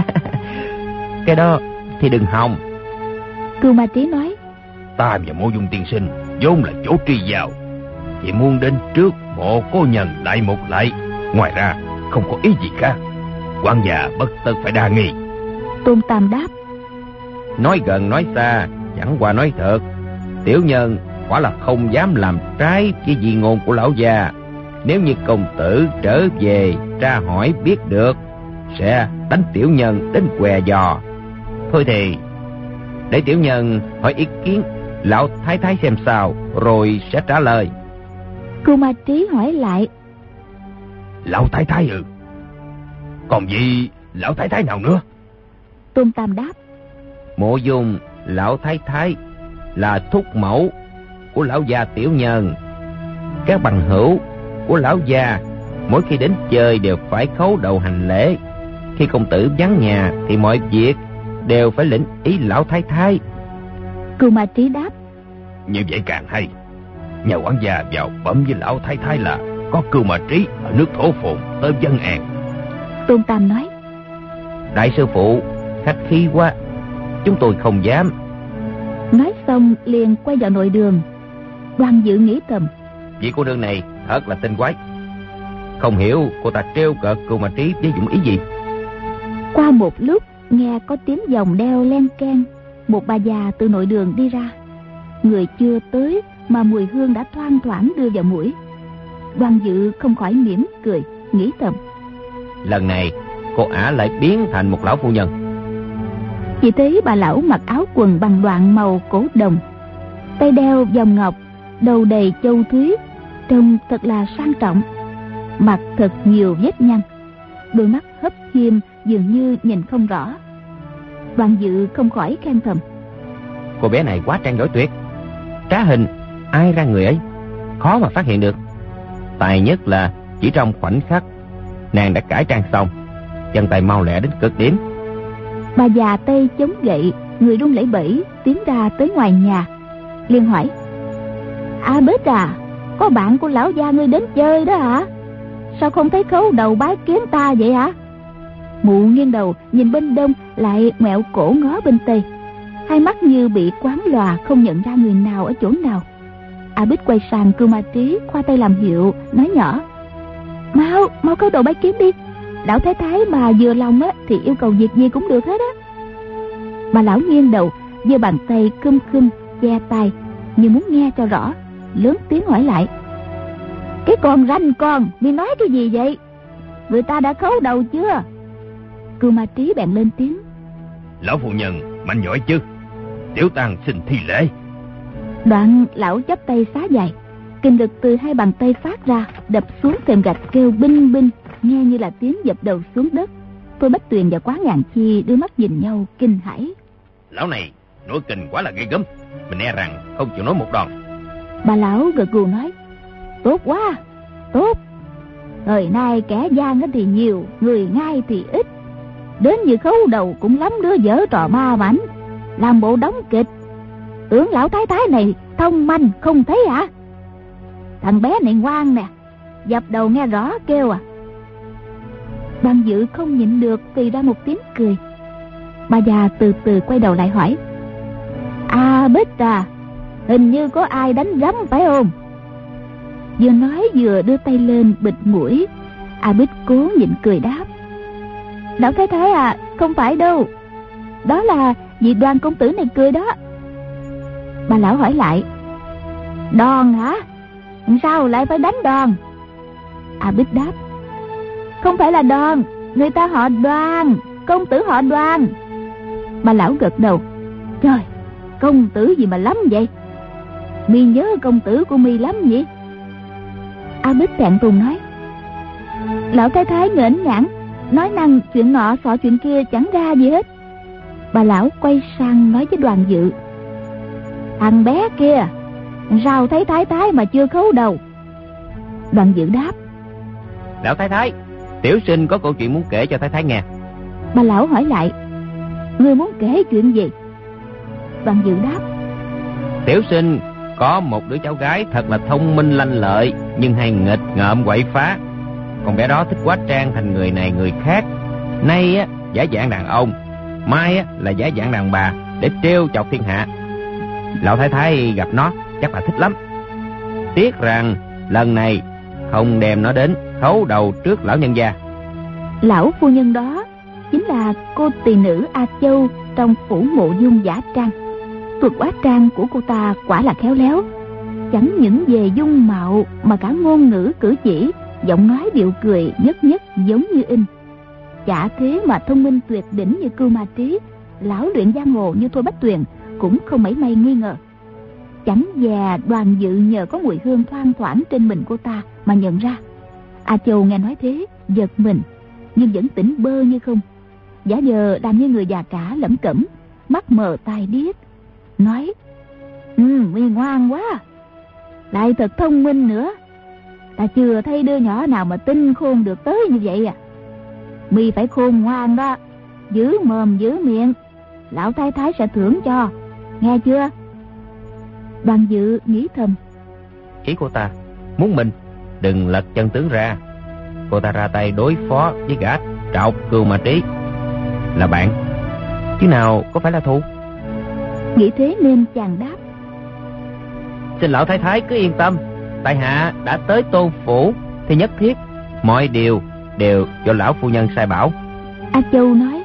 S4: cái đó thì đừng hòng.
S3: Cưu Ma Trí nói:
S4: Ta và Mộ Dung tiên sinh vốn là chỗ tri giao, chỉ muốn đến trước mộ cố nhân lại một lại, ngoài ra không có ý gì khác. Quan già bất tất phải đa nghi.
S3: Tôn Tam đáp:
S4: Nói gần nói xa, chẳng qua nói thật. Tiểu nhân quả là không dám làm trái với di ngôn của lão già. Nếu như công tử trở về tra hỏi biết được, sẽ đánh tiểu nhân đến què giò. Thôi thì để tiểu nhân hỏi ý kiến lão thái thái xem sao, rồi sẽ trả lời.
S3: Cưu Ma Trí hỏi lại:
S4: Lão thái thái ư? Còn gì lão thái thái nào nữa?
S3: Tôn Tam đáp:
S4: Mộ Dung lão thái thái là thúc mẫu của lão gia tiểu nhân. Các bằng hữu của lão gia mỗi khi đến chơi đều phải khấu đầu hành lễ. Khi công tử vắng nhà thì mọi việc đều phải lĩnh ý lão thái thái.
S3: Cưu Ma Trí đáp:
S4: Như vậy càng hay. Nhà quản gia vào bẩm với lão thái thái là có Cưu Ma Trí ở nước Thổ Phồn tới Vân An.
S3: Tôn Tam nói:
S4: Đại sư phụ khách khí quá, chúng tôi không dám.
S3: Nói xong liền quay vào nội đường. Đoàn Dự nghĩ thầm:
S4: Vị cô nương này thật là tinh quái. Không hiểu cô ta trêu cợt Cưu Ma Trí với dụng ý gì.
S3: Qua một lúc nghe có tiếng vòng đeo len keng. Một bà già từ nội đường đi ra. Người chưa tới mà mùi hương đã thoang thoảng đưa vào mũi. Đoàn Dự không khỏi mỉm cười, nghĩ thầm:
S4: Lần này cô ả lại biến thành một lão phu nhân.
S3: Chỉ thấy bà lão mặc áo quần bằng đoạn màu cổ đồng, tay đeo vòng ngọc, đầu đầy châu thúy, trông thật là sang trọng. Mặt thật nhiều vết nhăn, đôi mắt hấp hiêm dường như nhìn không rõ. Đoàn Dự không khỏi khen thầm:
S4: Cô bé này quá trang giỏi tuyệt. Trá hình ai ra người ấy, khó mà phát hiện được. Tài nhất là chỉ trong khoảnh khắc nàng đã cải trang xong, chân tay mau lẹ đến cực điểm.
S3: Bà già tay chống gậy, người run lẩy bẩy tiến ra tới ngoài nhà, liền hỏi: À Bích à, có bạn của lão gia ngươi đến chơi đó hả? Sao không thấy khấu đầu bái kiến ta vậy hả? Mụ nghiêng đầu nhìn bên đông, lại ngoẹo cổ ngó bên tây, hai mắt như bị quáng lòa, không nhận ra người nào ở chỗ nào. A Bích quay sang Cưu Ma Trí, khoa tay làm hiệu, nói nhỏ: Mau, mau khấu đầu bái kiến đi. Lão thái thái mà vừa lòng á thì yêu cầu việc gì cũng được hết á. Bà lão nghiêng đầu, giơ bàn tay khum khum che tai, như muốn nghe cho rõ, lớn tiếng hỏi lại: Cái con ranh con, mi nói cái gì vậy? Người ta đã khấu đầu chưa? Cưu Ma Trí bèn lên tiếng:
S4: Lão phu nhân mạnh giỏi chứ, tiểu tang xin thi lễ.
S3: Đoạn lão chắp tay xá dài, kinh lực từ hai bàn tay phát ra, đập xuống thềm gạch kêu binh binh, nghe như là tiếng dập đầu xuống đất. Thôi Bách Tuyền và Quá Ngạn Chi đưa mắt nhìn nhau kinh hãi.
S4: Lão này nổi kình quá là ghê gớm, mình e rằng không chịu nói một đòn.
S3: Bà lão gật gù nói: Tốt quá, tốt. Thời nay kẻ gian thì nhiều, người ngai thì ít. Đến như khấu đầu cũng lắm đứa dở trò ma mảnh, làm bộ đóng kịch. Tưởng lão thái thái này thông manh không thấy hả? Thằng bé này ngoan nè, dập đầu nghe rõ kêu à. Đoàn Dự không nhịn được phì ra một tiếng cười. Bà già từ từ quay đầu lại hỏi: À Bích à, hình như có ai đánh rắm phải không? Vừa nói vừa đưa tay lên bịt mũi. A Bích cố nhịn cười đáp: Lão thái thái à, không phải đâu. Đó là vì Đoàn công tử này cười đó. Bà lão hỏi lại: Đòn hả? Sao lại phải đánh đòn? A Bích đáp: Không phải là đòn, người ta họ Đoàn, công tử họ Đoàn. Bà lão gật đầu: Trời, công tử gì mà lắm vậy? Mi nhớ công tử của mi lắm vậy? A A Bích thẹn thùng nói: Lão thái thái nghển nhãn, nói năng chuyện nọ xọ chuyện kia chẳng ra gì hết. Bà lão quay sang nói với Đoàn Dự: Thằng bé kia sao thấy thái thái mà chưa khấu đầu? Đoàn Dự đáp:
S4: Lão thái thái, tiểu sinh có câu chuyện muốn kể cho thái thái nghe.
S3: Bà lão hỏi lại: Ngươi muốn kể chuyện gì? Đoàn Dự đáp:
S4: Tiểu sinh có một đứa cháu gái thật là thông minh lanh lợi, nhưng hay nghịch ngợm quậy phá. Con bé đó thích hóa trang thành người này người khác. Nay á, giả dạng đàn ông, mai á, là giả dạng đàn bà để trêu chọc thiên hạ. Lão thái thái gặp nó chắc là thích lắm. Tiếc rằng lần này không đem nó đến khấu đầu trước lão nhân gia.
S3: Lão phu nhân đó chính là cô tỳ nữ A Châu trong phủ Mộ Dung giả trang. Thuật hóa trang của cô ta quả là khéo léo, chẳng những về dung mạo mà cả ngôn ngữ cử chỉ, giọng nói điệu cười nhất nhất giống như in. Chả thế mà thông minh tuyệt đỉnh như Cưu Ma Trí, lão luyện giang hồ như Thôi Bách Tuyền cũng không mảy may nghi ngờ. Chẳng dè Đoàn Dự nhờ có mùi hương thoang thoảng trên mình cô ta mà nhận ra. A Châu nghe nói thế giật mình, nhưng vẫn tỉnh bơ như không, giả vờ làm như người già cả lẩm cẩm, mắt mờ tai điếc, nói: Ừ, mi ngoan quá, lại thật thông minh nữa. Ta chưa thấy đứa nhỏ nào mà tinh khôn được tới như vậy à. Mi phải khôn ngoan đó, giữ mồm giữ miệng, lão thái thái sẽ thưởng cho, nghe chưa? Đoàn Dự nghĩ thầm:
S4: Ý cô ta muốn mình đừng lật chân tướng ra. Cô ta ra tay đối phó với gã Trọc Cưu Ma Trí là bạn, chứ nào có phải là thù.
S3: Nghĩ thế nên chàng đáp:
S4: Xin lão thái thái cứ yên tâm, tại hạ đã tới Tôn phủ thì nhất thiết mọi điều đều do lão phu nhân sai bảo.
S3: A Châu nói: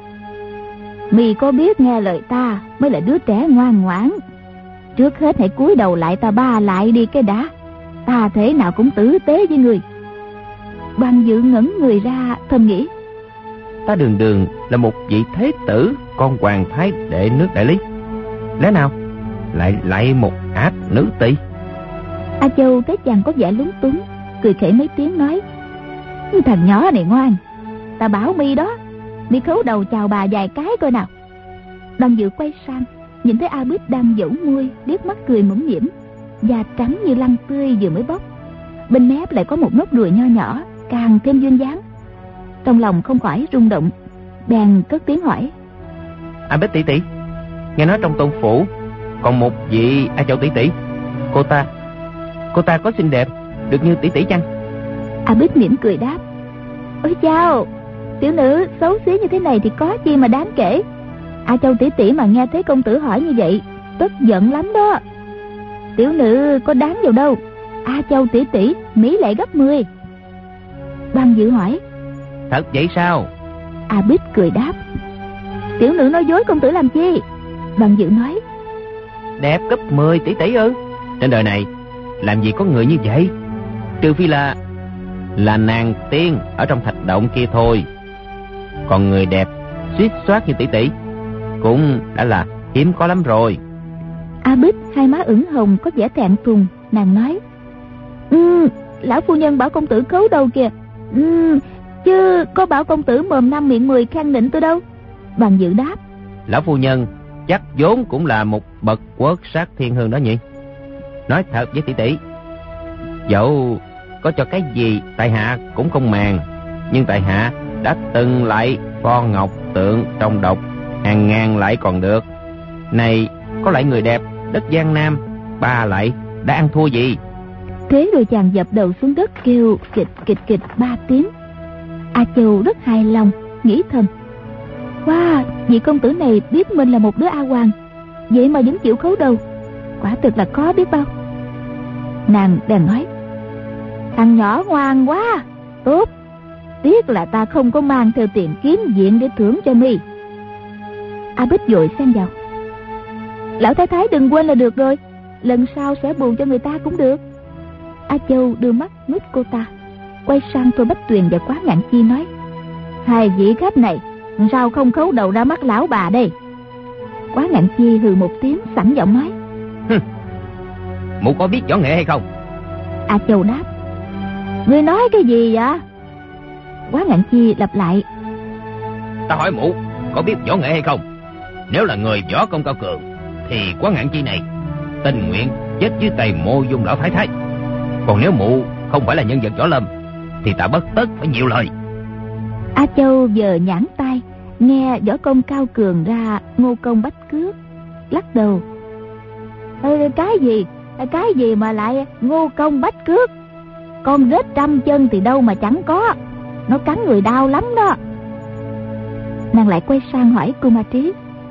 S3: Mi có biết nghe lời ta mới là đứa trẻ ngoan ngoãn. Trước hết hãy cúi đầu lại ta ba lại đi cái đã, ta thế nào cũng tử tế với người. Đoàn Dự ngẩn người ra thầm nghĩ:
S4: Ta đường đường là một vị thế tử, con hoàng thái đệ nước Đại Lý, lẽ nào lại lại một ác nữ tỳ?
S3: A Châu thấy chàng có vẻ lúng túng, cười khẩy mấy tiếng nói: Thằng nhỏ này ngoan, ta bảo mi đó, mi khấu đầu chào bà vài cái coi nào. Đoàn Dự quay sang nhìn thấy A Bích đang dẫu môi, liếc mắt cười mũm mĩm, da trắng như lăng tươi vừa mới bóc, bên mép lại có một nốt ruồi nho nhỏ, càng thêm duyên dáng. Trong lòng không khỏi rung động, bèn cất tiếng hỏi:
S4: A Bích tỷ tỷ, nghe nói trong Tôn phủ còn một vị A Châu tỷ tỷ, cô ta cô ta có xinh đẹp được như tỷ tỷ chăng?
S3: A Bích mỉm cười đáp: Ôi chao, tiểu nữ xấu xí như thế này thì có chi mà đáng kể. A Châu tỷ tỷ mà nghe thấy công tử hỏi như vậy tức giận lắm đó. Tiểu nữ có đáng vào đâu, A Châu tỷ tỷ mỹ lệ gấp mười. Đoàn Dự hỏi:
S4: Thật vậy sao?
S3: A Bích cười đáp: Tiểu nữ nói dối công tử làm chi? Đoàn Dự nói:
S4: Đẹp gấp mười tỷ tỷ ư? Trên đời này làm gì có người như vậy, trừ phi là là nàng tiên ở trong thạch động kia thôi. Còn người đẹp suýt soát như tỷ tỷ cũng đã là hiếm có lắm rồi.
S3: A Bích hai má ửng hồng có vẻ thẹn thùng, nàng nói: Ừ, lão phu nhân bảo công tử khấu đầu kìa. Ừ, chứ có bảo công tử mồm năm miệng mười khen nịnh tôi đâu. Đoàn Dự đáp:
S4: Lão phu nhân chắc vốn cũng là một bậc quốc sát thiên hương đó nhỉ. Nói thật với tỷ tỷ, dẫu có cho cái gì tại hạ cũng không màng, nhưng tại hạ đã từng lại pho ngọc tượng trong độc hàng ngàn lại còn được. Này có lại người đẹp đất Giang Nam, ba lại đã ăn thua gì?
S3: Thế rồi chàng dập đầu xuống đất kêu kịch kịch kịch ba tiếng. A Châu rất hài lòng, nghĩ thầm: Wow, vị công tử này biết mình là một đứa A Hoàng, vậy mà vẫn chịu khấu đầu, quả thực là khó biết bao. Nàng bèn nói: Thằng nhỏ ngoan quá, tốt, tiếc là ta không có mang theo tiền kiếm diện để thưởng cho mi. A Bích vội xen vào: Lão thái thái đừng quên là được rồi, lần sau sẽ bù cho người ta cũng được. A Châu đưa mắt ngước cô ta, quay sang Thôi Bách Tuyền và Quá Ngạn Chi nói: Hai vị khách này sao không khấu đầu ra mắt lão bà đây? Quá Ngạn Chi hừ một tiếng, sẵn giọng nói:
S4: Mụ có biết võ nghệ hay không?
S3: A Châu đáp: Ngươi nói cái gì vậy? Quá Ngạn Chi lặp lại.
S4: Ta hỏi mụ có biết võ nghệ hay không? Nếu là người võ công cao cường thì Quá Ngạn Chi này tình nguyện chết dưới tay Mộ Dung lão thái thái. Còn nếu mụ không phải là nhân vật võ lâm thì ta bất tất phải nhiều lời.
S3: A Châu giờ nhãn tai, nghe võ công cao cường ra ngô công bách cước, lắc đầu. Ê, cái gì cái gì mà lại ngô công bách cước? Con rết trăm chân thì đâu mà chẳng có, nó cắn người đau lắm đó. Nàng lại quay sang hỏi cô Ma Trí.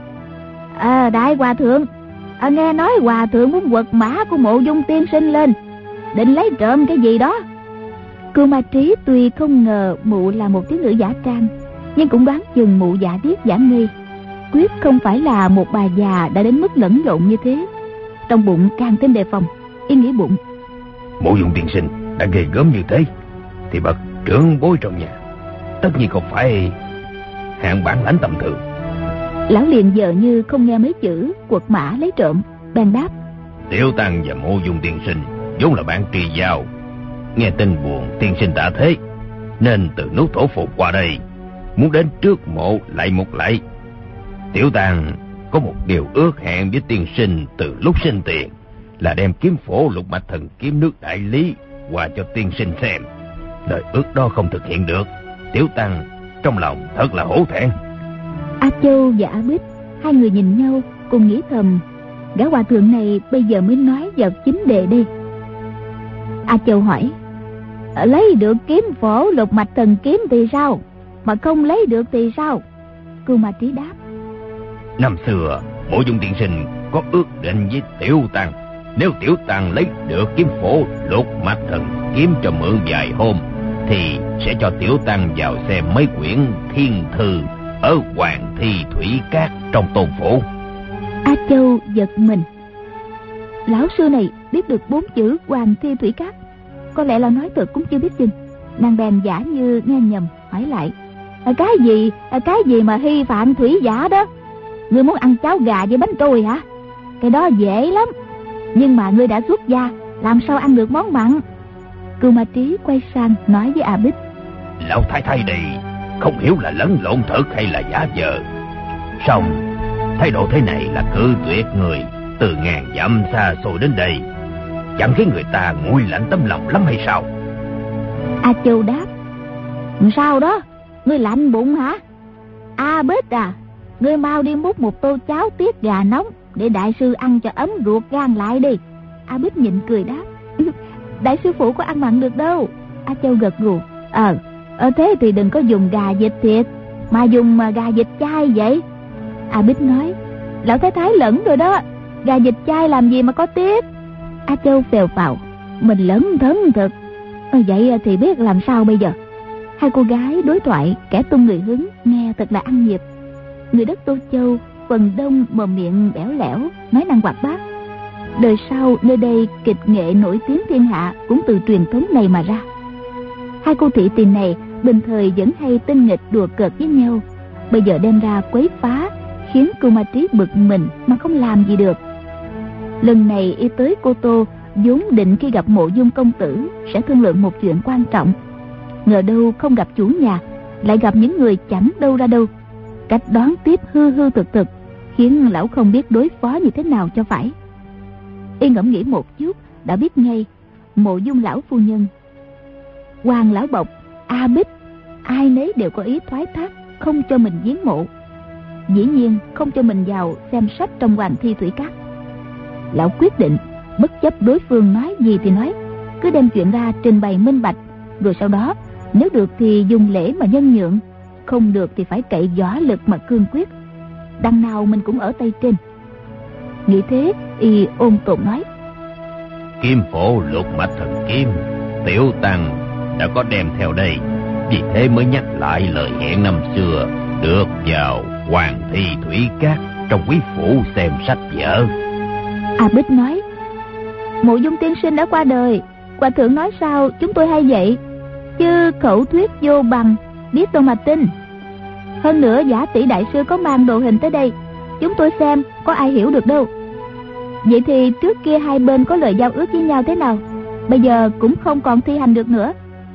S3: À, đại hòa thượng, à, nghe nói hòa thượng muốn quật mã của Mộ Dung tiên sinh lên, định lấy trộm cái gì đó. Cô Ma Trí tuy không ngờ mụ là một thiếu nữ giả trang, nhưng cũng đoán chừng mụ giả điếc giả nghi, quyết không phải là một bà già đã đến mức lẫn lộn như thế. Trong bụng càng thêm đề phòng, y nghĩ bụng:
S4: Mộ Dung tiên sinh đã ghê gớm như thế thì bậc trưởng bối trong nhà tất nhiên không phải hạng bản lãnh tầm thường.
S3: Lão liền giờ như không nghe mấy chữ quật mã lấy trộm, bèn đáp:
S4: Tiểu Tăng và Mộ Dung tiên sinh vốn là bạn tri giao, nghe tin buồn tiên sinh đã thế nên từ nước Thổ Phục qua đây, muốn đến trước mộ lại một lạy. Tiểu Tăng có một điều ước hẹn với tiên sinh từ lúc sinh tiền, là đem kiếm phổ lục mạch thần kiếm nước Đại Lý qua cho tiên sinh xem. Lời ước đó không thực hiện được, Tiểu Tăng trong lòng thật là hổ thẹn.
S3: A Châu và A Bích hai người nhìn nhau cùng nghĩ thầm: gã hòa thượng này bây giờ mới nói vào chính đề đi. A Châu hỏi: lấy được kiếm phổ lục mạch thần kiếm thì sao, mà không lấy được thì sao? Cô Ma Trí đáp:
S4: Năm xưa Mộ Dung tiên sinh có ước định với Tiểu Tăng, nếu Tiểu Tăng lấy được kiếm phổ lục mạch thần kiếm cho mượn vài hôm thì sẽ cho Tiểu Tăng vào xem mấy quyển thiên thư ở Hoàng Thi Thủy Cát trong tôn phủ.
S3: A Châu giật mình. Lão sư này biết được bốn chữ Hoàng Thi Thủy Cát, có lẽ là nói thật cũng chưa biết chừng. Nàng bèn giả như nghe nhầm, hỏi lại: cái gì cái gì mà hy phạm thủy giả đó? Ngươi muốn ăn cháo gà với bánh trôi hả? Cái đó dễ lắm, nhưng mà ngươi đã xuất gia, làm sao ăn được món mặn? Cưu Ma Trí quay sang nói với A Bích:
S4: Lão thái thái đây không hiểu là lẫn lộn thật hay là giả vờ. Xong thái độ thế này là cự tuyệt người từ ngàn dặm xa xôi đến đây, chẳng khiến người ta nguội lạnh tấm lòng lắm hay sao?
S3: A Châu đáp: sao đó, ngươi lạnh bụng hả? A Bích à, ngươi mau đi múc một tô cháo tiết gà nóng để đại sư ăn cho ấm ruột gan lại đi. A Bích nhịn cười đáp: đại sư phụ có ăn mặn được đâu. A Châu gật gù: Ờ, ờ thế thì đừng có dùng gà vịt thịt, mà dùng mà gà vịt chay vậy. A Bích nói: lão thái thái lẫn rồi đó, gà vịt chay làm gì mà có tiết. A Châu phèo phào: mình lẫn thấn thật. Ờ, vậy thì biết làm sao bây giờ? Hai cô gái đối thoại kẻ tung người hứng, nghe thật là ăn nhịp. Người đất Tô Châu phần đông mồm miệng bẽo lẽo, nói năng hoạt bát. Đời sau nơi đây kịch nghệ nổi tiếng thiên hạ cũng từ truyền thống này mà ra. Hai cô thị tỳ này bình thời vẫn hay tinh nghịch đùa cợt với nhau, bây giờ đem ra quấy phá, khiến cô Ma Trí bực mình mà không làm gì được. Lần này y tới Cô Tô vốn định khi gặp Mộ Dung công tử sẽ thương lượng một chuyện quan trọng, ngờ đâu không gặp chủ nhà, lại gặp những người chẳng đâu ra đâu. Cách đoán tiếp hư hư thực thực, khiến lão không biết đối phó như thế nào cho phải. Y ngẫm nghĩ một chút đã biết ngay Mộ Dung lão phu nhân, Hoàng lão bộc, A Bích, ai nấy đều có ý thoái thác không cho mình viếng mộ, dĩ nhiên không cho mình vào xem sách trong Hoàng Thi Thủy Cát. Lão quyết định bất chấp đối phương nói gì thì nói, cứ đem chuyện ra trình bày minh bạch, rồi sau đó nếu được thì dùng lễ mà nhân nhượng, không được thì phải cậy võ lực mà cương quyết. Đằng nào mình cũng ở tay trên. Nghĩ thế, y ôn tồn nói:
S4: Kiếm phổ lục mạch thần kiếm Tiểu Tăng đã có đem theo đây, vì thế mới nhắc lại lời hẹn năm xưa được vào Hoàng Thi Thủy Cát trong quý phủ xem sách vở.
S3: A Bích nói: Mộ Dung tiên sinh đã qua đời, hòa thượng nói sao chúng tôi hay vậy, chứ khẩu thuyết vô bằng, biết đâu mà tin. Hơn nữa giả tỷ đại sư có mang đồ hình tới đây, chúng tôi xem có ai hiểu được đâu. Vậy thì trước kia hai bên có lời giao ước với nhau thế nào, bây giờ cũng không còn thi hành được nữa,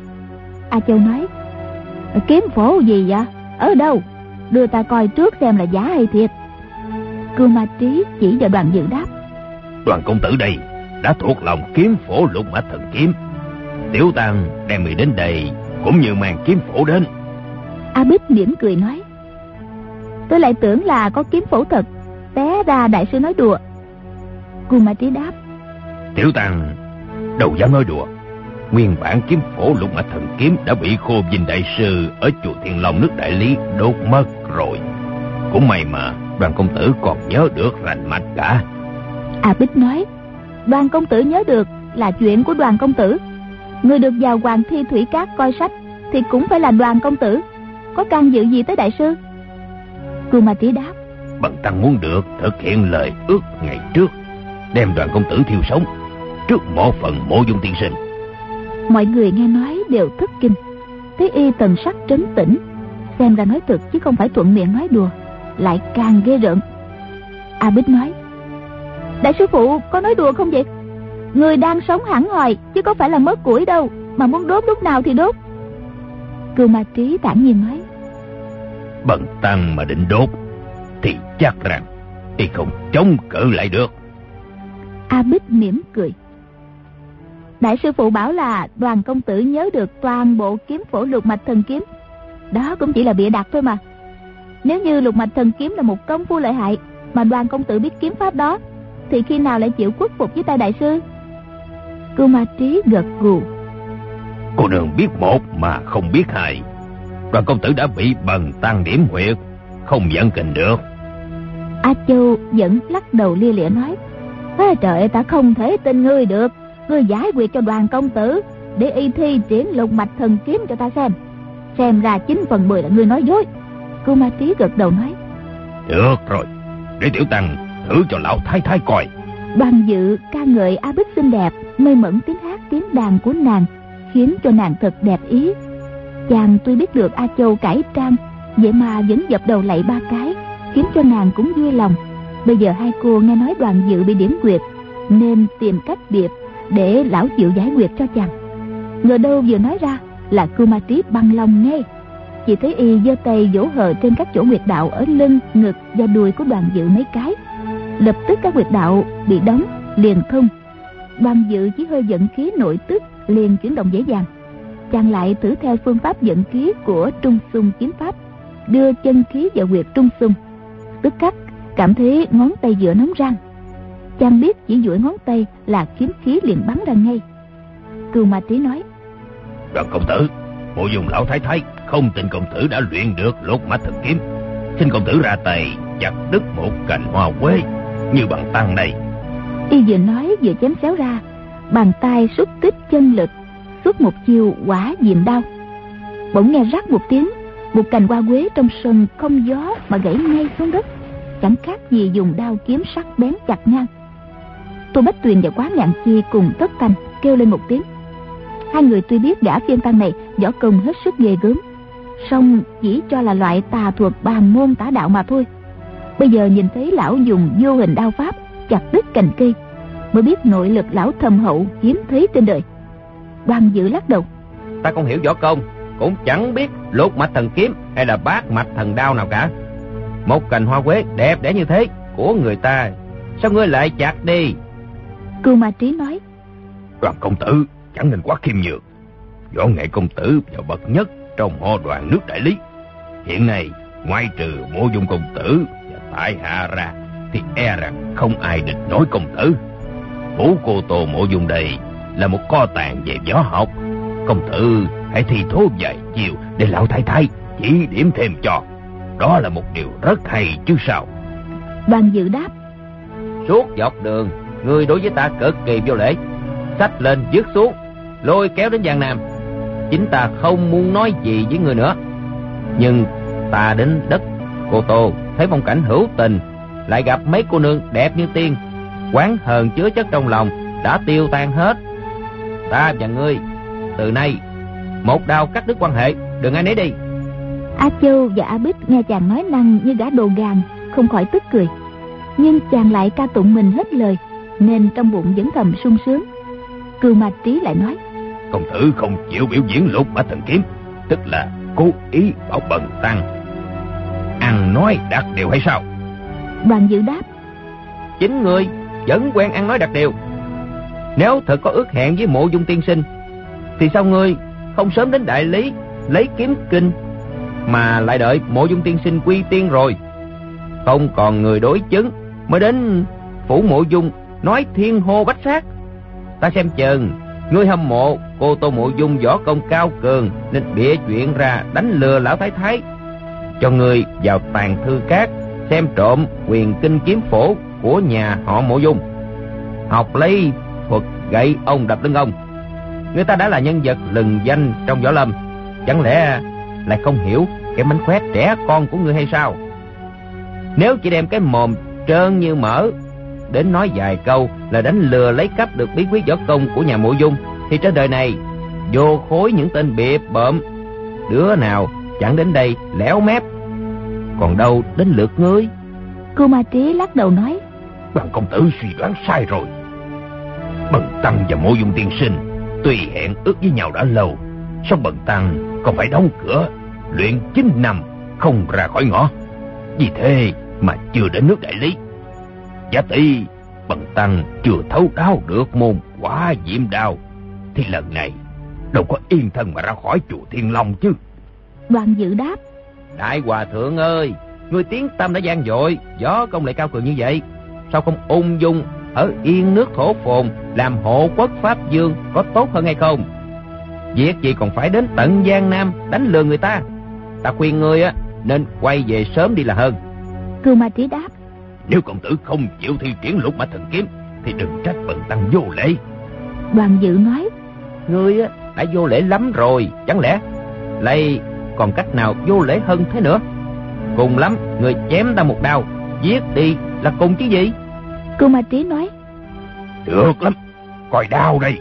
S3: A Châu nói: Kiếm phổ gì vậy? Ở đâu? Đưa ta coi trước xem là giả hay thiệt. Cưu Ma Trí chỉ vào Đoàn Dự đáp:
S4: Đoàn công tử đây đã thuộc lòng kiếm phổ Lục Mạch Thần Kiếm. Tiểu Tăng đem người đến đây cũng như mang kiếm phổ đến.
S3: A Bích mỉm cười nói: Tôi lại tưởng là có kiếm phổ thật, té ra đại sư nói đùa. Cưu Ma Trí đáp:
S4: Tiểu Tăng đâu dám nói đùa. Nguyên bản kiếm phổ Lục Mạch Thần Kiếm đã bị Khô Vinh đại sư ở chùa Thiên Long nước Đại Lý đốt mất rồi. Cũng may mà Đoàn công tử còn nhớ được rành mạch cả.
S3: A Bích nói: Đoàn công tử nhớ được là chuyện của Đoàn công tử. Người được vào Hoàng Thi Thủy Cát coi sách thì cũng phải là Đoàn công tử, có can dự gì tới đại sư? Cưu Ma Trí đáp:
S4: Bần tăng muốn được thực hiện lời ước ngày trước, đem Đoàn công tử thiêu sống trước mộ phần Mộ Dung tiên sinh.
S3: Mọi người nghe nói đều thất kinh. Thế y thần sắc trấn tĩnh, xem ra nói thật chứ không phải thuận miệng nói đùa, lại càng ghê rợn. A Bích nói: Đại sư phụ có nói đùa không vậy? Người đang sống hẳn hoài chứ có phải là mất củi đâu, mà muốn đốt lúc nào thì đốt. Cưu Ma Trí thản nhiên nói:
S4: Bần tăng mà định đốt thì chắc rằng y không chống cự lại được.
S3: A Bích mỉm cười: Đại sư phụ bảo là Đoàn công tử nhớ được toàn bộ kiếm phổ Lục Mạch Thần Kiếm, đó cũng chỉ là bịa đặt thôi mà. Nếu như Lục Mạch Thần Kiếm là một công phu lợi hại mà Đoàn công tử biết kiếm pháp đó, thì khi nào lại chịu khuất phục với tay đại sư? Cưu Ma Trí gật gù:
S4: Cô nương biết một mà không biết hai. Đoàn công tử đã bị bần tăng điểm huyệt, không giận kình được.
S3: A Châu vẫn lắc đầu lia lịa nói: Ê trời, ta không thể tin ngươi được. Ngươi giải quyết cho Đoàn công tử để y thi triển Lục Mạch Thần Kiếm cho ta xem. Xem ra chín phần mười là ngươi nói dối. Cưu Ma Trí gật đầu nói:
S4: Được rồi, để tiểu tăng thử cho lão thái thái coi.
S3: Đoàn Dự ca ngợi A Bích xinh đẹp, mê mẩn tiếng hát tiếng đàn của nàng, khiến cho nàng thật đẹp ý. Chàng tuy biết được A Châu cải trang, vậy mà vẫn dập đầu lạy ba cái, khiến cho nàng cũng vui lòng. Bây giờ hai cô nghe nói Đoàn Dự bị điểm quyệt, nên tìm cách điệp để lão chịu giải quyệt cho chàng. Ngờ đâu vừa nói ra là Cưu Ma Trí băng lòng ngay. Chỉ thấy y giơ tay vỗ hờ trên các chỗ huyệt đạo ở lưng, ngực và đùi của Đoàn Dự mấy cái. Lập tức các huyệt đạo bị đóng liền thông. Đoàn Dự chỉ hơi vận khí nội tức liền chuyển động dễ dàng. Chàng lại thử theo phương pháp vận khí của Trung Xung kiếm pháp, đưa chân khí vào huyệt Trung Xung. Tức khắc cảm thấy ngón tay giữa nóng rang. Chàng biết chỉ duỗi ngón tay là kiếm khí liền bắn ra ngay. Cưu Ma Trí nói:
S4: Đoàn công tử, Mộ Dung lão thái thái không tin công tử đã luyện được Lục Mạch Thần Kiếm, xin công tử ra tay chặt đứt một cành hoa quế như bằng tăng này.
S3: Y vừa nói vừa chém xéo ra, bàn tay xuất tích chân lực, xuất một chiêu Hỏa Diệm Đao. Bỗng nghe rắc một tiếng, một cành hoa quế trong sân không gió mà gãy ngay xuống đất, chẳng khác gì dùng đao kiếm sắc bén chặt ngang. Tô Bách Tuyền và Quá Ngạn Chi cùng Tất Thành kêu lên một tiếng. Hai người tuy biết gã phiên tăng này võ công hết sức ghê gớm, song chỉ cho là loại tà thuật bàn môn tả đạo mà thôi. Bây giờ nhìn thấy lão dùng vô hình đao pháp chặt đứt cành cây, mới biết nội lực lão thâm hậu hiếm thấy trên đời. Đoàn Dự lắc đầu:
S4: Ta không hiểu võ công, cũng chẳng biết Lục Mạch Thần Kiếm hay là Bát Mạch Thần Đao nào cả. Một cành hoa quế đẹp đẽ như thế của người ta, sao ngươi lại chặt đi?
S3: Cưu Ma Trí nói:
S4: Đoàn công tử chẳng nên quá khiêm nhường. Võ nghệ công tử và bậc nhất trong họ Đoàn nước Đại Lý. Hiện nay ngoài trừ Mộ Dung công tử và tại hạ ra thì e rằng không ai địch nổi công tử. Phủ Cô Tô Mộ Dung đây là một kho tàng về võ học. Công tử hãy thi thố vài chiều để lão thái thái chỉ điểm thêm cho. Đó là một điều rất hay chứ sao.
S3: Đoàn Dự đáp:
S4: Suốt dọc đường ngươi đối với ta cực kỳ vô lễ, xách lên vứt xuống, lôi kéo đến Giang Nam. Chính ta không muốn nói gì với ngươi nữa, nhưng ta đến đất Cô Tô thấy phong cảnh hữu tình, lại gặp mấy cô nương đẹp như tiên, oán hờn chứa chất trong lòng đã tiêu tan hết. Ta và ngươi từ nay một đao cắt đứt quan hệ, đừng ai nấy đi.
S3: A Châu và A Bích nghe chàng nói năng như gã đồ gàn, không khỏi tức cười. Nhưng chàng lại ca tụng mình hết lời, nên trong bụng vẫn thầm sung sướng. Cưu Ma Trí lại nói:
S4: công tử không chịu biểu diễn Lục Mã Thần Kiếm, tức là cố ý bảo bần tăng ăn nói đặc điều hay sao?
S3: Đoàn Dự đáp:
S4: Chính người vẫn quen ăn nói đặc điều. Nếu thật có ước hẹn với Mộ Dung tiên sinh, thì sao ngươi không sớm đến đại lý lấy kiếm kinh, mà lại đợi Mộ Dung tiên sinh quy tiên rồi, không còn người đối chứng mới đến phủ Mộ Dung nói thiên hô bách sát? Ta xem chừng ngươi hâm mộ cô Tô Mộ Dung võ công cao cường, nên bịa chuyện ra đánh lừa lão thái thái, cho ngươi vào tàng thư cát xem trộm quyền kinh kiếm phổ của nhà họ Mộ Dung, học lấy thuật gậy ông đập lưng ông. Người ta đã là nhân vật lừng danh trong võ lâm, chẳng lẽ lại không hiểu cái mánh khóe trẻ con của ngươi hay sao? Nếu chỉ đem cái mồm trơn như mỡ đến nói vài câu là đánh lừa lấy cắp được bí quyết võ công của nhà Mộ Dung, thì trên đời này vô khối những tên bịp bợm, đứa nào chẳng đến đây lẻo mép, còn đâu đến lượt ngươi.
S3: Cô Ma Trí lắc đầu nói:
S4: Bằng công tử suy đoán sai rồi. Bần tăng và Mộ Dung tiên sinh tuy hẹn ước với nhau đã lâu, song bần tăng còn phải đóng cửa luyện chín năm không ra khỏi ngõ, vì thế mà chưa đến nước đại lý. Giả tỷ bần tăng chưa thấu đáo được môn Hỏa Diệm Đao, thì lần này đâu có yên thân mà ra khỏi chùa Thiên Long chứ.
S3: Đoàn Dự đáp:
S4: Đại hòa thượng ơi, người tiếng tâm đã vang dội, võ công lại cao cường như vậy, sao không ung dung ở yên nước thổ phồn làm hộ quốc pháp vương có tốt hơn hay không? Việc gì còn phải đến tận Giang Nam đánh lừa người ta? Ta khuyên ngươi á nên quay về sớm đi là hơn.
S3: Cưu Ma Trí đáp:
S4: Nếu công tử không chịu thi triển Lục Mã Thần Kiếm thì đừng trách bần tăng vô lễ.
S3: Đoàn Dự nói:
S4: Ngươi á đã vô lễ lắm rồi, chẳng lẽ lại còn cách nào vô lễ hơn thế nữa? Cùng lắm người chém ta một đao, giết đi là cùng chứ gì?
S3: Cưu Ma Trí nói:
S4: Được lắm, coi đao đây.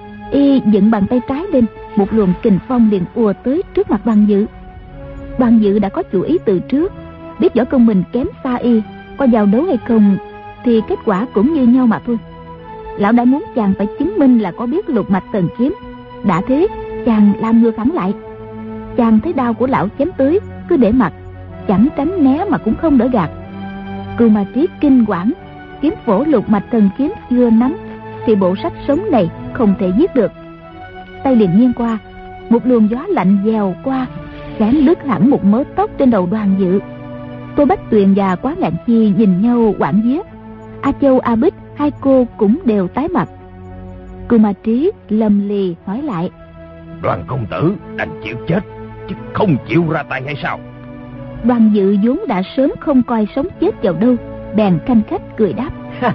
S3: Y dựng bàn tay trái lên, một luồng kình phong liền ùa tới trước mặt Đoàn Dự. Đoàn Dự đã có chủ ý từ trước, biết võ công mình kém xa y, có giao đấu hay không thì kết quả cũng như nhau mà thôi. Lão đã muốn chàng phải chứng minh là có biết Lục Mạch Thần Kiếm, đã thế chàng làm ngược hẳn lại. Chàng thấy đao của lão chém tới, cứ để mặc, chẳng tránh né mà cũng không đỡ gạt. Cưu Ma Trí kinh quản, kiếm phổ Lục Mạch Thần Kiếm chưa nắm thì bộ sách sống này không thể giết được. Tay liền nghiêng qua, một luồng gió lạnh dèo qua, xén lướt hẳn một mớ tóc trên đầu Đoàn Dự. Tô Bách Tuyền và Quá Ngạn Chi nhìn nhau quảng vía. A Châu, A Bích hai cô cũng đều tái mặt. Cưu Ma Trí lầm lì hỏi lại:
S4: Đoàn công tử đành chịu chết chứ không chịu ra tay hay sao?
S3: Đoàn Dự vốn đã sớm không coi sống chết vào đâu, bèn khanh khách cười đáp: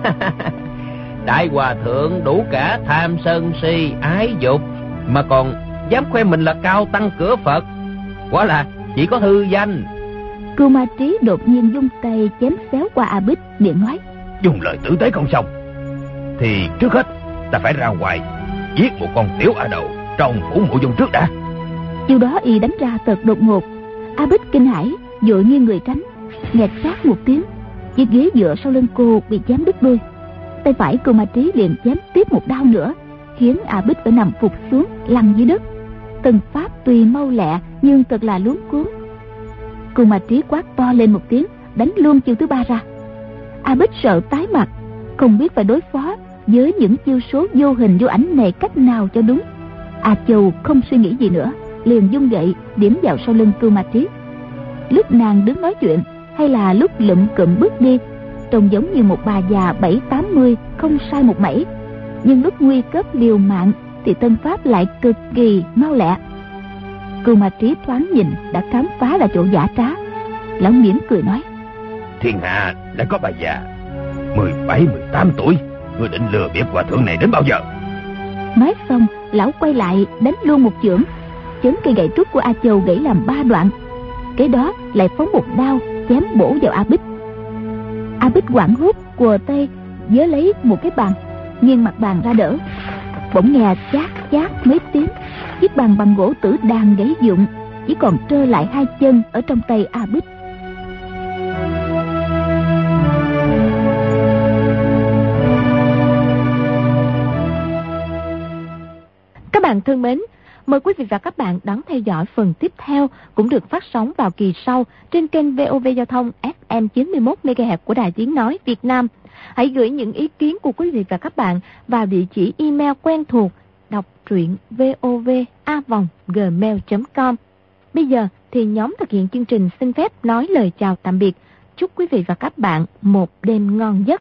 S4: Đại hòa thượng đủ cả tham sân si ái dục, mà còn dám khoe mình là cao tăng cửa Phật, quả là chỉ có hư danh.
S3: Cưu Ma Trí đột nhiên vung tay chém xéo qua A Bích, miệng nói:
S4: Dùng lời tử tế không xong thì trước hết ta phải ra ngoài giết một con tiểu a đầu trong phủ Mộ Dung trước đã.
S3: Chiêu đó y đánh ra thật đột ngột. A Bích kinh hãi vội nghiêng người tránh, nghẹt sát một tiếng, chiếc ghế dựa sau lưng cô bị chém đứt đôi. Tay phải Cưu Ma Trí liền chém tiếp một đao nữa, khiến A Bích phải nằm phục xuống lăn dưới đất. Từng pháp tuy mau lẹ nhưng thật là luống cuống. Cưu Ma Trí quát to lên một tiếng, đánh luôn chiêu thứ ba ra. A Bích sợ tái mặt, không biết phải đối phó với những chiêu số vô hình vô ảnh này cách nào cho đúng. A Châu không suy nghĩ gì nữa, liền vung gậy điểm vào sau lưng Cưu Ma Trí. Lúc nàng đứng nói chuyện hay là lúc lụm cụm bước đi, trông giống như một bà già bảy tám mươi, không sai một mảy. Nhưng lúc nguy cấp liều mạng thì tân pháp lại cực kỳ mau lẹ. Cưu Ma Trí thoáng nhìn đã khám phá là chỗ giả trá. Lão mỉm cười nói:
S4: Thiên hạ đã có bà già mười bảy mười tám tuổi, ngươi định lừa bịp hòa thượng này đến bao giờ?
S3: Nói xong lão quay lại đánh luôn một chưởng, chấn cây gậy trúc của A Châu gãy làm ba đoạn. Kế đó lại phóng một đao chém bổ vào A Bích. A Bích hoảng hốt quờ tay vớ lấy một cái bàn, nghiêng mặt bàn ra đỡ. Bỗng nghe chát chát mấy tiếng, chiếc bàn bằng gỗ tử đàn gãy vụn, chỉ còn trơ lại hai chân ở trong tay A Bích.
S1: Các bạn thân mến, mời quý vị và các bạn đón theo dõi phần tiếp theo cũng được phát sóng vào kỳ sau trên kênh vê o vê Giao thông ép em chín mươi mốt mê ga héc của Đài Tiếng Nói Việt Nam. Hãy gửi những ý kiến của quý vị và các bạn vào địa chỉ email quen thuộc đọc truyện vov a vòng gmail chấm com. Bây giờ thì nhóm thực hiện chương trình xin phép nói lời chào tạm biệt. Chúc quý vị và các bạn một đêm ngon giấc.